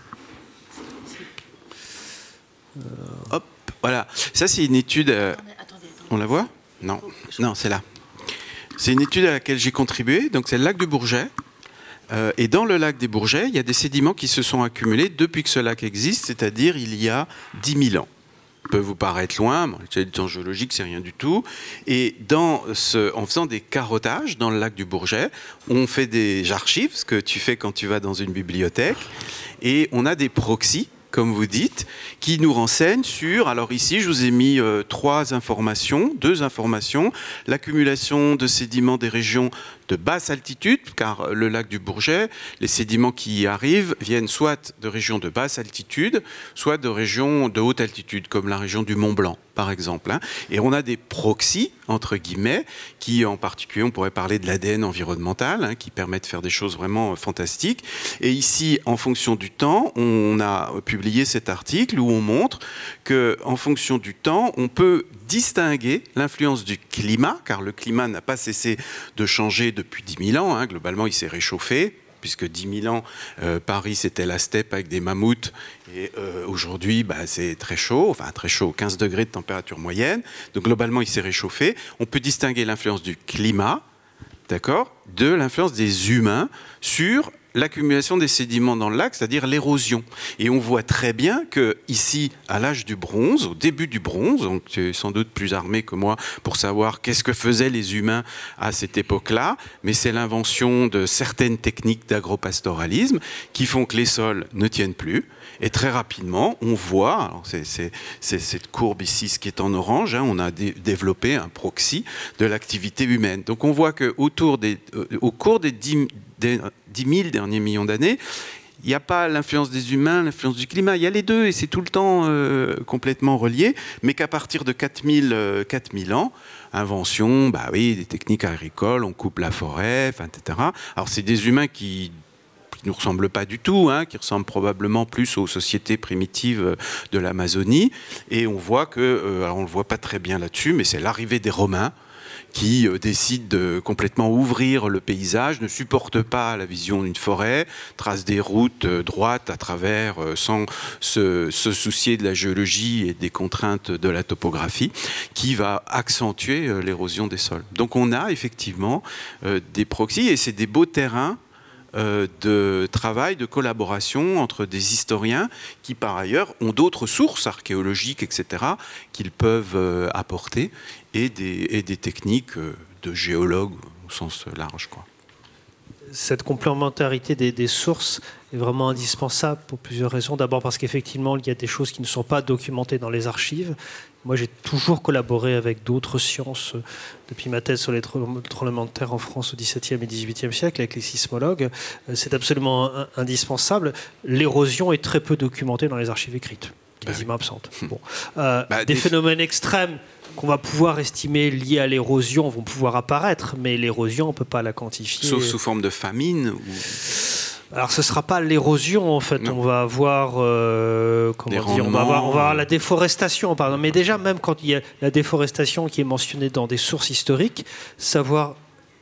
Euh... Hop, voilà. Ça, c'est une étude. Euh... Attendez, attendez, attendez. On la voit ? Non, non, c'est là. C'est une étude à laquelle j'ai contribué. Donc, c'est le lac du Bourget. Euh, et dans le lac des Bourgets, il y a des sédiments qui se sont accumulés depuis que ce lac existe, c'est-à-dire il y a dix mille ans. Ça peut vous paraître loin, mais le temps géologique, c'est rien du tout. Et dans ce, en faisant des carottages dans le lac du Bourget, on fait des archives, ce que tu fais quand tu vas dans une bibliothèque, et on a des proxys, comme vous dites, qui nous renseignent sur, alors ici je vous ai mis euh, trois informations, deux informations, l'accumulation de sédiments des régions de basse altitude, car le lac du Bourget, les sédiments qui y arrivent viennent soit de régions de basse altitude, soit de régions de haute altitude, comme la région du Mont Blanc, par exemple. Hein. Et on a des proxys, entre guillemets, qui en particulier, on pourrait parler de l'A D N environnemental, hein, qui permet de faire des choses vraiment fantastiques. Et ici, en fonction du temps, on a publié cet article où on montre qu'en fonction du temps, on peut distinguer l'influence du climat, car le climat n'a pas cessé de changer depuis dix mille ans. Hein. Globalement, il s'est réchauffé, puisque dix mille ans, euh, Paris, c'était la steppe avec des mammouths. Et euh, aujourd'hui, bah, c'est très chaud, enfin très chaud, quinze degrés de température moyenne. Donc globalement, il s'est réchauffé. On peut distinguer l'influence du climat, d'accord, de l'influence des humains sur l'accumulation des sédiments dans le lac, c'est-à-dire l'érosion. Et on voit très bien que ici, à l'âge du bronze, au début du bronze, donc tu es sans doute plus armé que moi pour savoir qu'est-ce que faisaient les humains à cette époque-là, mais c'est l'invention de certaines techniques d'agropastoralisme qui font que les sols ne tiennent plus. Et très rapidement, on voit, alors c'est, c'est, c'est cette courbe ici, ce qui est en orange, hein, on a dé- développé un proxy de l'activité humaine. Donc on voit qu'au des, euh, au cours des dix, des dix mille derniers millions d'années, il n'y a pas l'influence des humains, l'influence du climat, il y a les deux, et c'est tout le temps euh, complètement relié, mais qu'à partir de quatre mille, euh, quatre mille ans, invention, bah oui, des techniques agricoles, on coupe la forêt, enfin, et cetera. Alors c'est des humains qui ne nous ressemblent pas du tout, hein, qui ressemblent probablement plus aux sociétés primitives de l'Amazonie. Et on voit que, euh, alors on ne le voit pas très bien là-dessus, mais c'est l'arrivée des Romains qui euh, décident de complètement ouvrir le paysage, ne supportent pas la vision d'une forêt, tracent des routes euh, droites à travers, euh, sans se, se soucier de la géologie et des contraintes de la topographie, qui va accentuer euh, l'érosion des sols. Donc on a effectivement euh, des proxys, et c'est des beaux terrains euh, de travail, de collaboration entre des historiens qui, par ailleurs, ont d'autres sources archéologiques, et cetera, qu'ils peuvent euh, apporter, et des, et des techniques euh, de géologues au sens large, quoi. Cette complémentarité des, des sources est vraiment indispensable pour plusieurs raisons. D'abord parce qu'effectivement, il y a des choses qui ne sont pas documentées dans les archives. Moi, j'ai toujours collaboré avec d'autres sciences depuis ma thèse sur les tremblements de terre en France au dix-septième et dix-huitième siècle, avec les sismologues. C'est absolument indispensable. L'érosion est très peu documentée dans les archives écrites, quasiment absente. Bon. Euh, bah, des, des phénomènes extrêmes qu'on va pouvoir estimer liés à l'érosion vont pouvoir apparaître, mais l'érosion, on ne peut pas la quantifier. Sauf sous forme de famine ou... Alors, ce ne sera pas l'érosion, en fait. Non. On va avoir, euh, comment dire, on va avoir, on va avoir la déforestation, par exemple. Mais déjà, même quand il y a la déforestation qui est mentionnée dans des sources historiques, savoir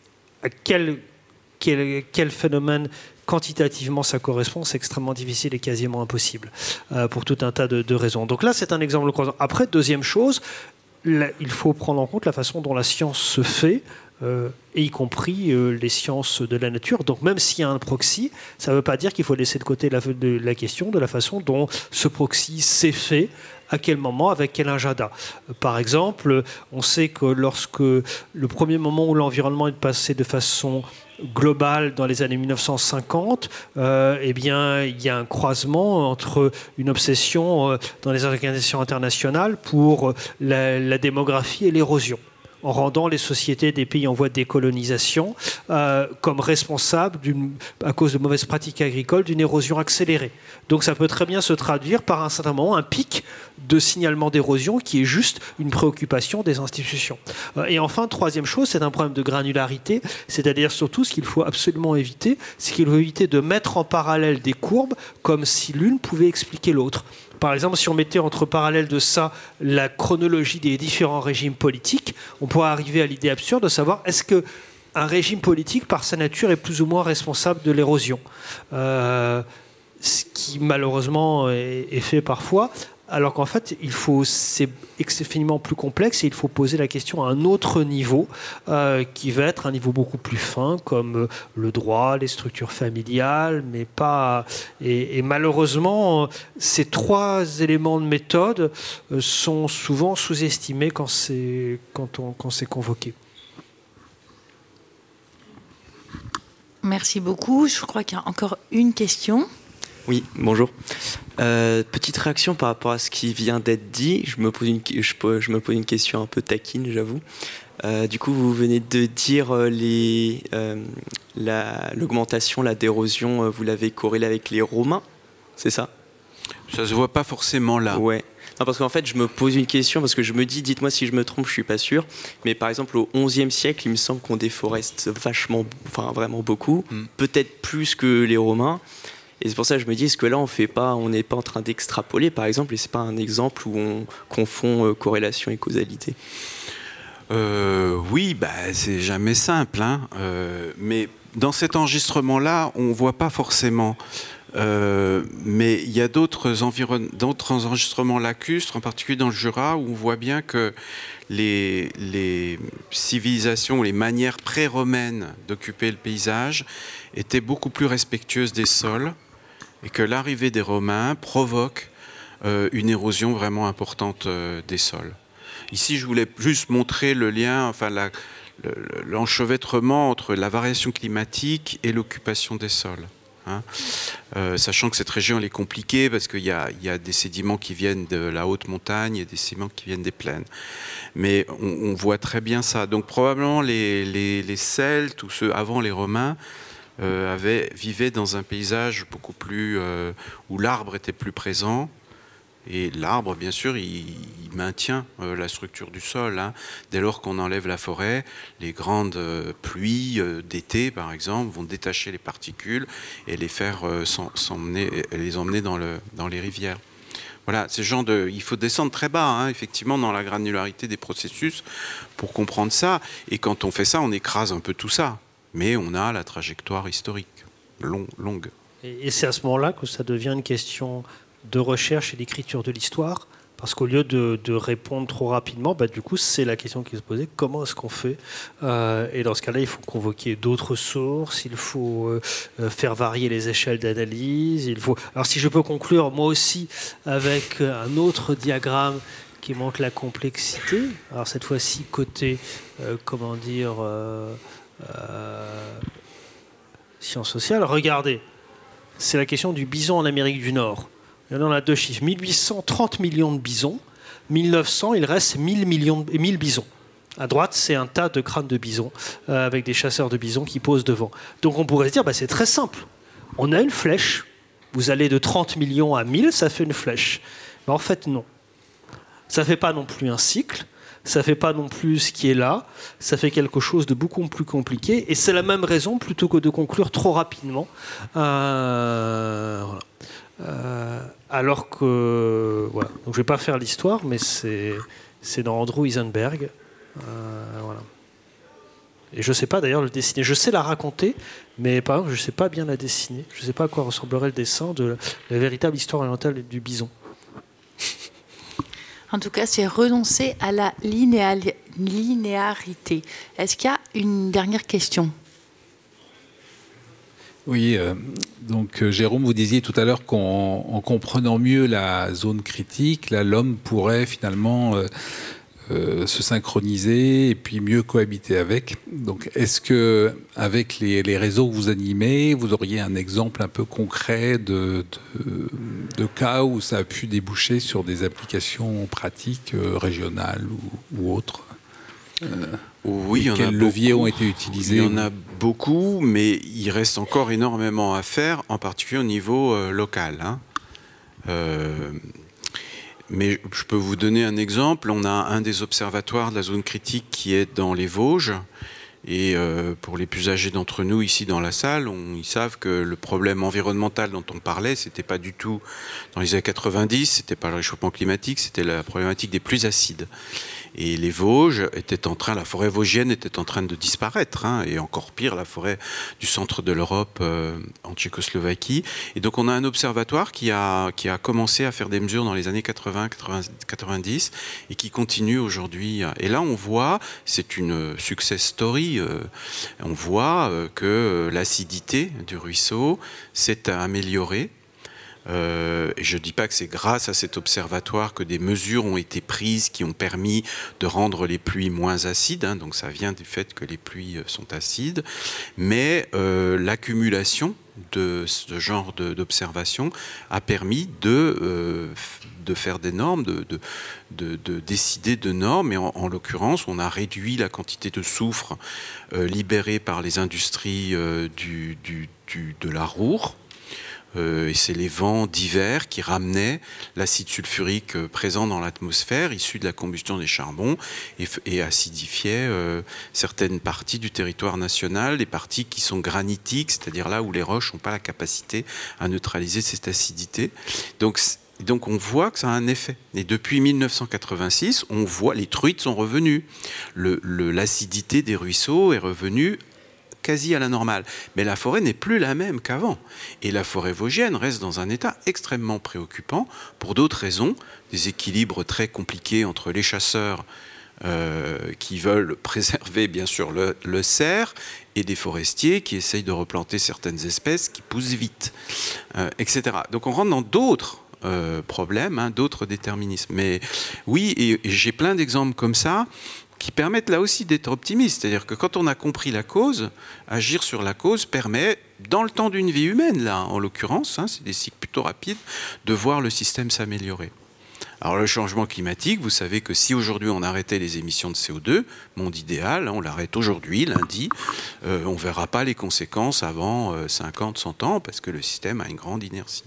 à quel, quel, quel phénomène quantitativement ça correspond, c'est extrêmement difficile et quasiment impossible, euh, pour tout un tas de, de raisons. Donc là, c'est un exemple croisant. Après, deuxième chose, là, il faut prendre en compte la façon dont la science se fait, Euh, et y compris euh, les sciences de la nature. Donc même s'il y a un proxy, ça ne veut pas dire qu'il faut laisser de côté la, de, la question de la façon dont ce proxy s'est fait, à quel moment, avec quel agenda. Euh, par exemple, on sait que lorsque le premier moment où l'environnement est passé de façon globale dans les années mille neuf cent cinquante, euh, eh bien, il y a un croisement entre une obsession euh, dans les organisations internationales pour la, la démographie et l'érosion, en rendant les sociétés des pays en voie de décolonisation euh, comme responsables, à cause de mauvaises pratiques agricoles, d'une érosion accélérée. Donc ça peut très bien se traduire par un certain moment un pic de signalement d'érosion qui est juste une préoccupation des institutions. Euh, et enfin, troisième chose, c'est un problème de granularité, c'est-à-dire surtout ce qu'il faut absolument éviter, c'est qu'il faut éviter de mettre en parallèle des courbes comme si l'une pouvait expliquer l'autre. Par exemple, si on mettait entre parallèles de ça la chronologie des différents régimes politiques, on pourrait arriver à l'idée absurde de savoir est-ce qu'un régime politique, par sa nature, est plus ou moins responsable de l'érosion. Euh, ce qui, malheureusement, est, est fait parfois. Alors qu'en fait, il faut, c'est infiniment plus complexe et il faut poser la question à un autre niveau euh, qui va être un niveau beaucoup plus fin, comme le droit, les structures familiales, mais pas. Et, et malheureusement, ces trois éléments de méthode sont souvent sous-estimés quand c'est, quand on, quand c'est convoqué. Merci beaucoup. Je crois qu'il y a encore une question. Oui, bonjour. Euh, petite réaction par rapport à ce qui vient d'être dit. Je me pose une, je, je me pose une question un peu taquine, j'avoue. Euh, du coup, vous venez de dire les, euh, la, l'augmentation, la d'érosion, vous l'avez corrélée avec les Romains, c'est ça ? Ça se voit pas forcément là. Ouais. Non, parce qu'en fait, je me pose une question, parce que je me dis, dites-moi si je me trompe, je suis pas sûr, mais par exemple, au onzième siècle, il me semble qu'on déforeste vachement, enfin vraiment beaucoup, mm. peut-être plus que les Romains. Et c'est pour ça que je me dis, est-ce que là, on fait pas, on n'est pas en train d'extrapoler, par exemple, et c'est pas un exemple où on confond euh, corrélation et causalité ? euh, Oui, bah, c'est jamais simple, hein, euh, mais dans cet enregistrement-là, on voit pas forcément. Euh, mais il y a d'autres, environ... d'autres enregistrements lacustres, en particulier dans le Jura, où on voit bien que les, les civilisations, les manières pré-romaines d'occuper le paysage étaient beaucoup plus respectueuses des sols, et que l'arrivée des Romains provoque euh, une érosion vraiment importante euh, des sols. Ici, je voulais juste montrer le lien, enfin la, le, l'enchevêtrement entre la variation climatique et l'occupation des sols. Hein, euh, sachant que cette région elle est compliquée parce qu'il y a, il y a des sédiments qui viennent de la haute montagne et des sédiments qui viennent des plaines. Mais on, on voit très bien ça. Donc probablement les, les, les Celtes ou ceux avant les Romains euh, avaient, vivaient dans un paysage beaucoup plus euh, où l'arbre était plus présent. Et l'arbre, bien sûr, il, il maintient euh, la structure du sol. Hein. Dès lors qu'on enlève la forêt, les grandes euh, pluies euh, d'été, par exemple, vont détacher les particules et les faire euh, s'emmener, et les emmener dans, le, dans les rivières. Voilà, ces gens de, il faut descendre très bas, hein, effectivement, dans la granularité des processus pour comprendre ça. Et quand on fait ça, on écrase un peu tout ça. Mais on a la trajectoire historique long, longue. Et, et c'est à ce moment-là que ça devient une question de recherche et d'écriture de l'histoire, Parce qu'au lieu de, de répondre trop rapidement, bah, du coup, c'est la question qui se posait, comment est-ce qu'on fait euh, Et dans ce cas-là, il faut convoquer d'autres sources, il faut euh, faire varier les échelles d'analyse. Il faut... Alors si je peux conclure, moi aussi, avec un autre diagramme qui montre la complexité. Alors cette fois-ci, côté, euh, comment dire, euh, euh, sciences sociales. Regardez, c'est la question du bison en Amérique du Nord. Et là, on a deux chiffres. mille huit cent trente millions de bisons. mille neuf cents, il reste mille, millions, mille bisons. À droite, c'est un tas de crânes de bisons euh, avec des chasseurs de bisons qui posent devant. Donc on pourrait se dire, bah, c'est très simple. On a une flèche. Vous allez de trente millions à mille, ça fait une flèche. Mais en fait, non. Ça ne fait pas non plus un cycle. Ça ne fait pas non plus ce qui est là. Ça fait quelque chose de beaucoup plus compliqué. Et c'est la même raison, plutôt que de conclure trop rapidement. Euh, voilà. Euh, alors que... Voilà. Donc, je ne vais pas faire l'histoire, mais c'est, c'est dans Andrew Heisenberg. Euh, voilà. Et je ne sais pas d'ailleurs le dessiner. Je sais la raconter, mais par exemple, je ne sais pas bien la dessiner. Je ne sais pas à quoi ressemblerait le dessin de la, la véritable histoire orientale du bison. En tout cas, c'est renoncer à la linéal- linéarité. Est-ce qu'il y a une dernière question ? Oui, euh, donc euh, Jérôme, vous disiez tout à l'heure qu'en en comprenant mieux la zone critique, là, l'homme pourrait finalement euh, euh, se synchroniser et puis mieux cohabiter avec. Donc, est-ce que avec les, les réseaux que vous animez, vous auriez un exemple un peu concret de, de, de cas où ça a pu déboucher sur des applications pratiques euh, régionales ou, ou autres euh, Oui, il y en a quels leviers beaucoup. ont été utilisés? Il y en a beaucoup, mais il reste encore énormément à faire, en particulier au niveau euh, local. Hein. Euh, mais je peux vous donner un exemple. On a un des observatoires de la zone critique qui est dans les Vosges. Et euh, pour les plus âgés d'entre nous ici dans la salle, on, ils savent que le problème environnemental dont on parlait, c'était pas du tout dans les années quatre-vingt-dix, c'était pas le réchauffement climatique, c'était la problématique des pluies acides. Et les Vosges étaient en train, la forêt vosgienne était en train de disparaître, hein, et encore pire, la forêt du centre de l'Europe euh, en Tchécoslovaquie. Et donc on a un observatoire qui a, qui a commencé à faire des mesures dans les années quatre-vingts quatre-vingt-dix et qui continue aujourd'hui. Et là on voit, c'est une success story, euh, on voit euh, que l'acidité du ruisseau s'est améliorée. Euh, et je ne dis pas que c'est grâce à cet observatoire que des mesures ont été prises qui ont permis de rendre les pluies moins acides, hein, donc ça vient du fait que les pluies sont acides, mais euh, l'accumulation de ce genre de, d'observation a permis de, euh, de faire des normes, de, de, de, de décider de normes, et en, en l'occurrence on a réduit la quantité de soufre euh, libérée par les industries euh, du, du, du, de la Roure. Euh, et c'est les vents d'hiver qui ramenaient l'acide sulfurique euh, présent dans l'atmosphère, issu de la combustion des charbons, et, et acidifiaient euh, certaines parties du territoire national, les parties qui sont granitiques, c'est-à-dire là où les roches n'ont pas la capacité à neutraliser cette acidité. Donc, donc on voit que ça a un effet. Et depuis mille neuf cent quatre-vingt-six, on voit les truites sont revenues. Le, le, l'acidité des ruisseaux est revenue quasi à la normale. Mais la forêt n'est plus la même qu'avant. Et la forêt vosgienne reste dans un état extrêmement préoccupant pour d'autres raisons, des équilibres très compliqués entre les chasseurs euh, qui veulent préserver bien sûr le, le cerf et des forestiers qui essayent de replanter certaines espèces qui poussent vite, euh, et cetera. Donc on rentre dans d'autres euh, problèmes, hein, d'autres déterminismes. Mais oui, et, et j'ai plein d'exemples comme ça qui permettent là aussi d'être optimistes. C'est-à-dire que quand on a compris la cause, agir sur la cause permet, dans le temps d'une vie humaine, là, en l'occurrence, hein, c'est des cycles plutôt rapides, de voir le système s'améliorer. Alors le changement climatique, vous savez que si aujourd'hui on arrêtait les émissions de C O deux, monde idéal, on l'arrête aujourd'hui, lundi, euh, on ne verra pas les conséquences avant euh, cinquante, cent ans, parce que le système a une grande inertie.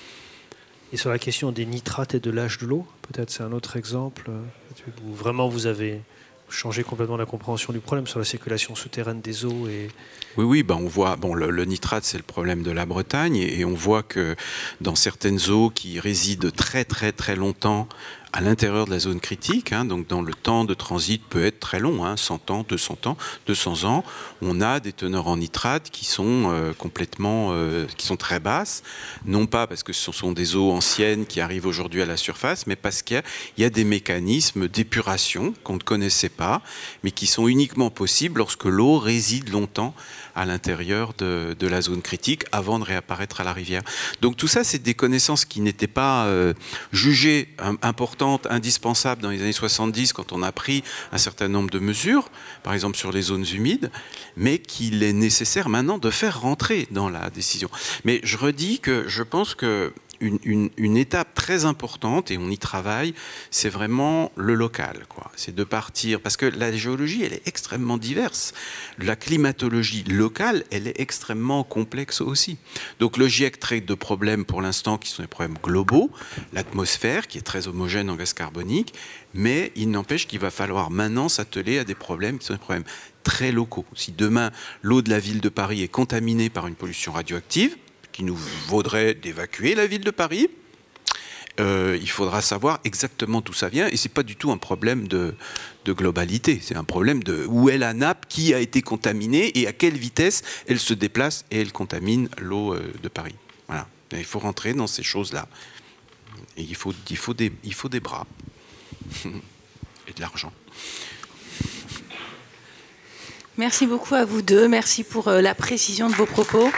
Et sur la question des nitrates et de l'âge de l'eau, peut-être c'est un autre exemple où vraiment vous avez changer complètement la compréhension du problème sur la circulation souterraine des eaux et... Oui, oui, ben on voit, bon, le, le nitrate, c'est le problème de la Bretagne, et, et on voit que dans certaines eaux qui résident très, très, très longtemps à l'intérieur de la zone critique, hein, donc dans le temps de transit peut être très long, hein, cent ans, deux cents ans, deux cents ans, on a des teneurs en nitrate qui sont euh, complètement, euh, qui sont très basses, non pas parce que ce sont des eaux anciennes qui arrivent aujourd'hui à la surface, mais parce qu'il y a, il y a des mécanismes d'épuration qu'on ne connaissait pas, mais qui sont uniquement possibles lorsque l'eau réside longtemps à l'intérieur de, de la zone critique avant de réapparaître à la rivière. Donc tout ça, c'est des connaissances qui n'étaient pas euh, jugées importantes, indispensables dans les années soixante-dix quand on a pris un certain nombre de mesures, par exemple sur les zones humides, mais qu'il est nécessaire maintenant de faire rentrer dans la décision. Mais je redis que je pense que Une, une, une étape très importante, et on y travaille, c'est vraiment le local, quoi. C'est de partir, parce que la géologie, elle est extrêmement diverse. La climatologie locale, elle est extrêmement complexe aussi. Donc le GIEC traite de problèmes pour l'instant qui sont des problèmes globaux, l'atmosphère qui est très homogène en gaz carbonique, mais il n'empêche qu'il va falloir maintenant s'atteler à des problèmes qui sont des problèmes très locaux. Si demain, l'eau de la ville de Paris est contaminée par une pollution radioactive, qui nous vaudrait d'évacuer la ville de Paris, euh, il faudra savoir exactement d'où ça vient, et c'est pas du tout un problème de, de globalité, c'est un problème de où est la nappe, qui a été contaminée et à quelle vitesse elle se déplace et elle contamine l'eau de Paris. Voilà. Et il faut rentrer dans ces choses-là. Et il faut, il faut, des, il faut des bras et de l'argent. Merci beaucoup à vous deux, merci pour la précision de vos propos.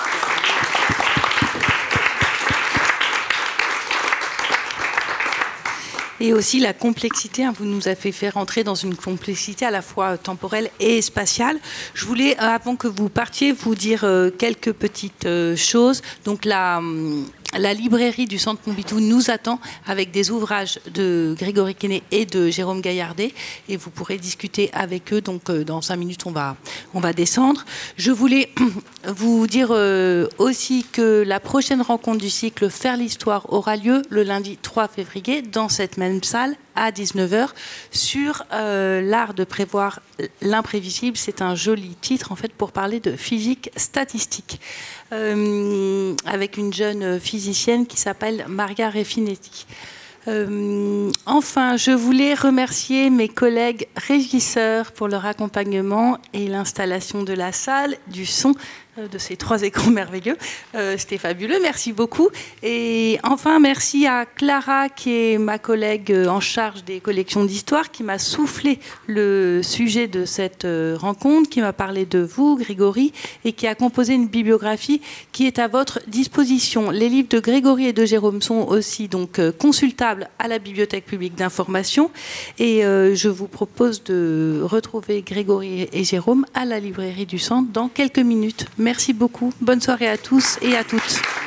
Et aussi la complexité, hein, vous nous avez fait faire rentrer dans une complexité à la fois temporelle et spatiale. Je voulais, avant que vous partiez, vous dire euh, quelques petites euh, choses. Donc la, la librairie du Centre Pompidou nous attend avec des ouvrages de Grégory Quesnay et de Jérôme Gaillardet, et vous pourrez discuter avec eux. Donc euh, dans cinq minutes, on va, on va descendre. Je voulais vous dire euh, aussi que la prochaine rencontre du cycle Faire l'Histoire aura lieu le lundi trois février dans cette même salle à dix-neuf heures sur euh, l'art de prévoir l'imprévisible. C'est un joli titre en fait pour parler de physique statistique euh, avec une jeune physicienne qui s'appelle Maria Refinetti. Euh, enfin, je voulais remercier mes collègues régisseurs pour leur accompagnement et l'installation de la salle, du son, euh, de ces trois écrans merveilleux. Euh, C'était fabuleux, merci beaucoup. Et enfin, merci à Clara, qui est ma collègue en charge des collections d'histoire, qui m'a soufflé le sujet de cette rencontre, qui m'a parlé de vous, Grégory, et qui a composé une bibliographie qui est à votre disposition. Les livres de Grégory et de Jérôme sont aussi donc consultables à la Bibliothèque publique d'information, et euh, je vous propose de retrouver Grégory et Jérôme à la librairie du Centre dans quelques minutes. Merci beaucoup, bonne soirée à tous et à toutes.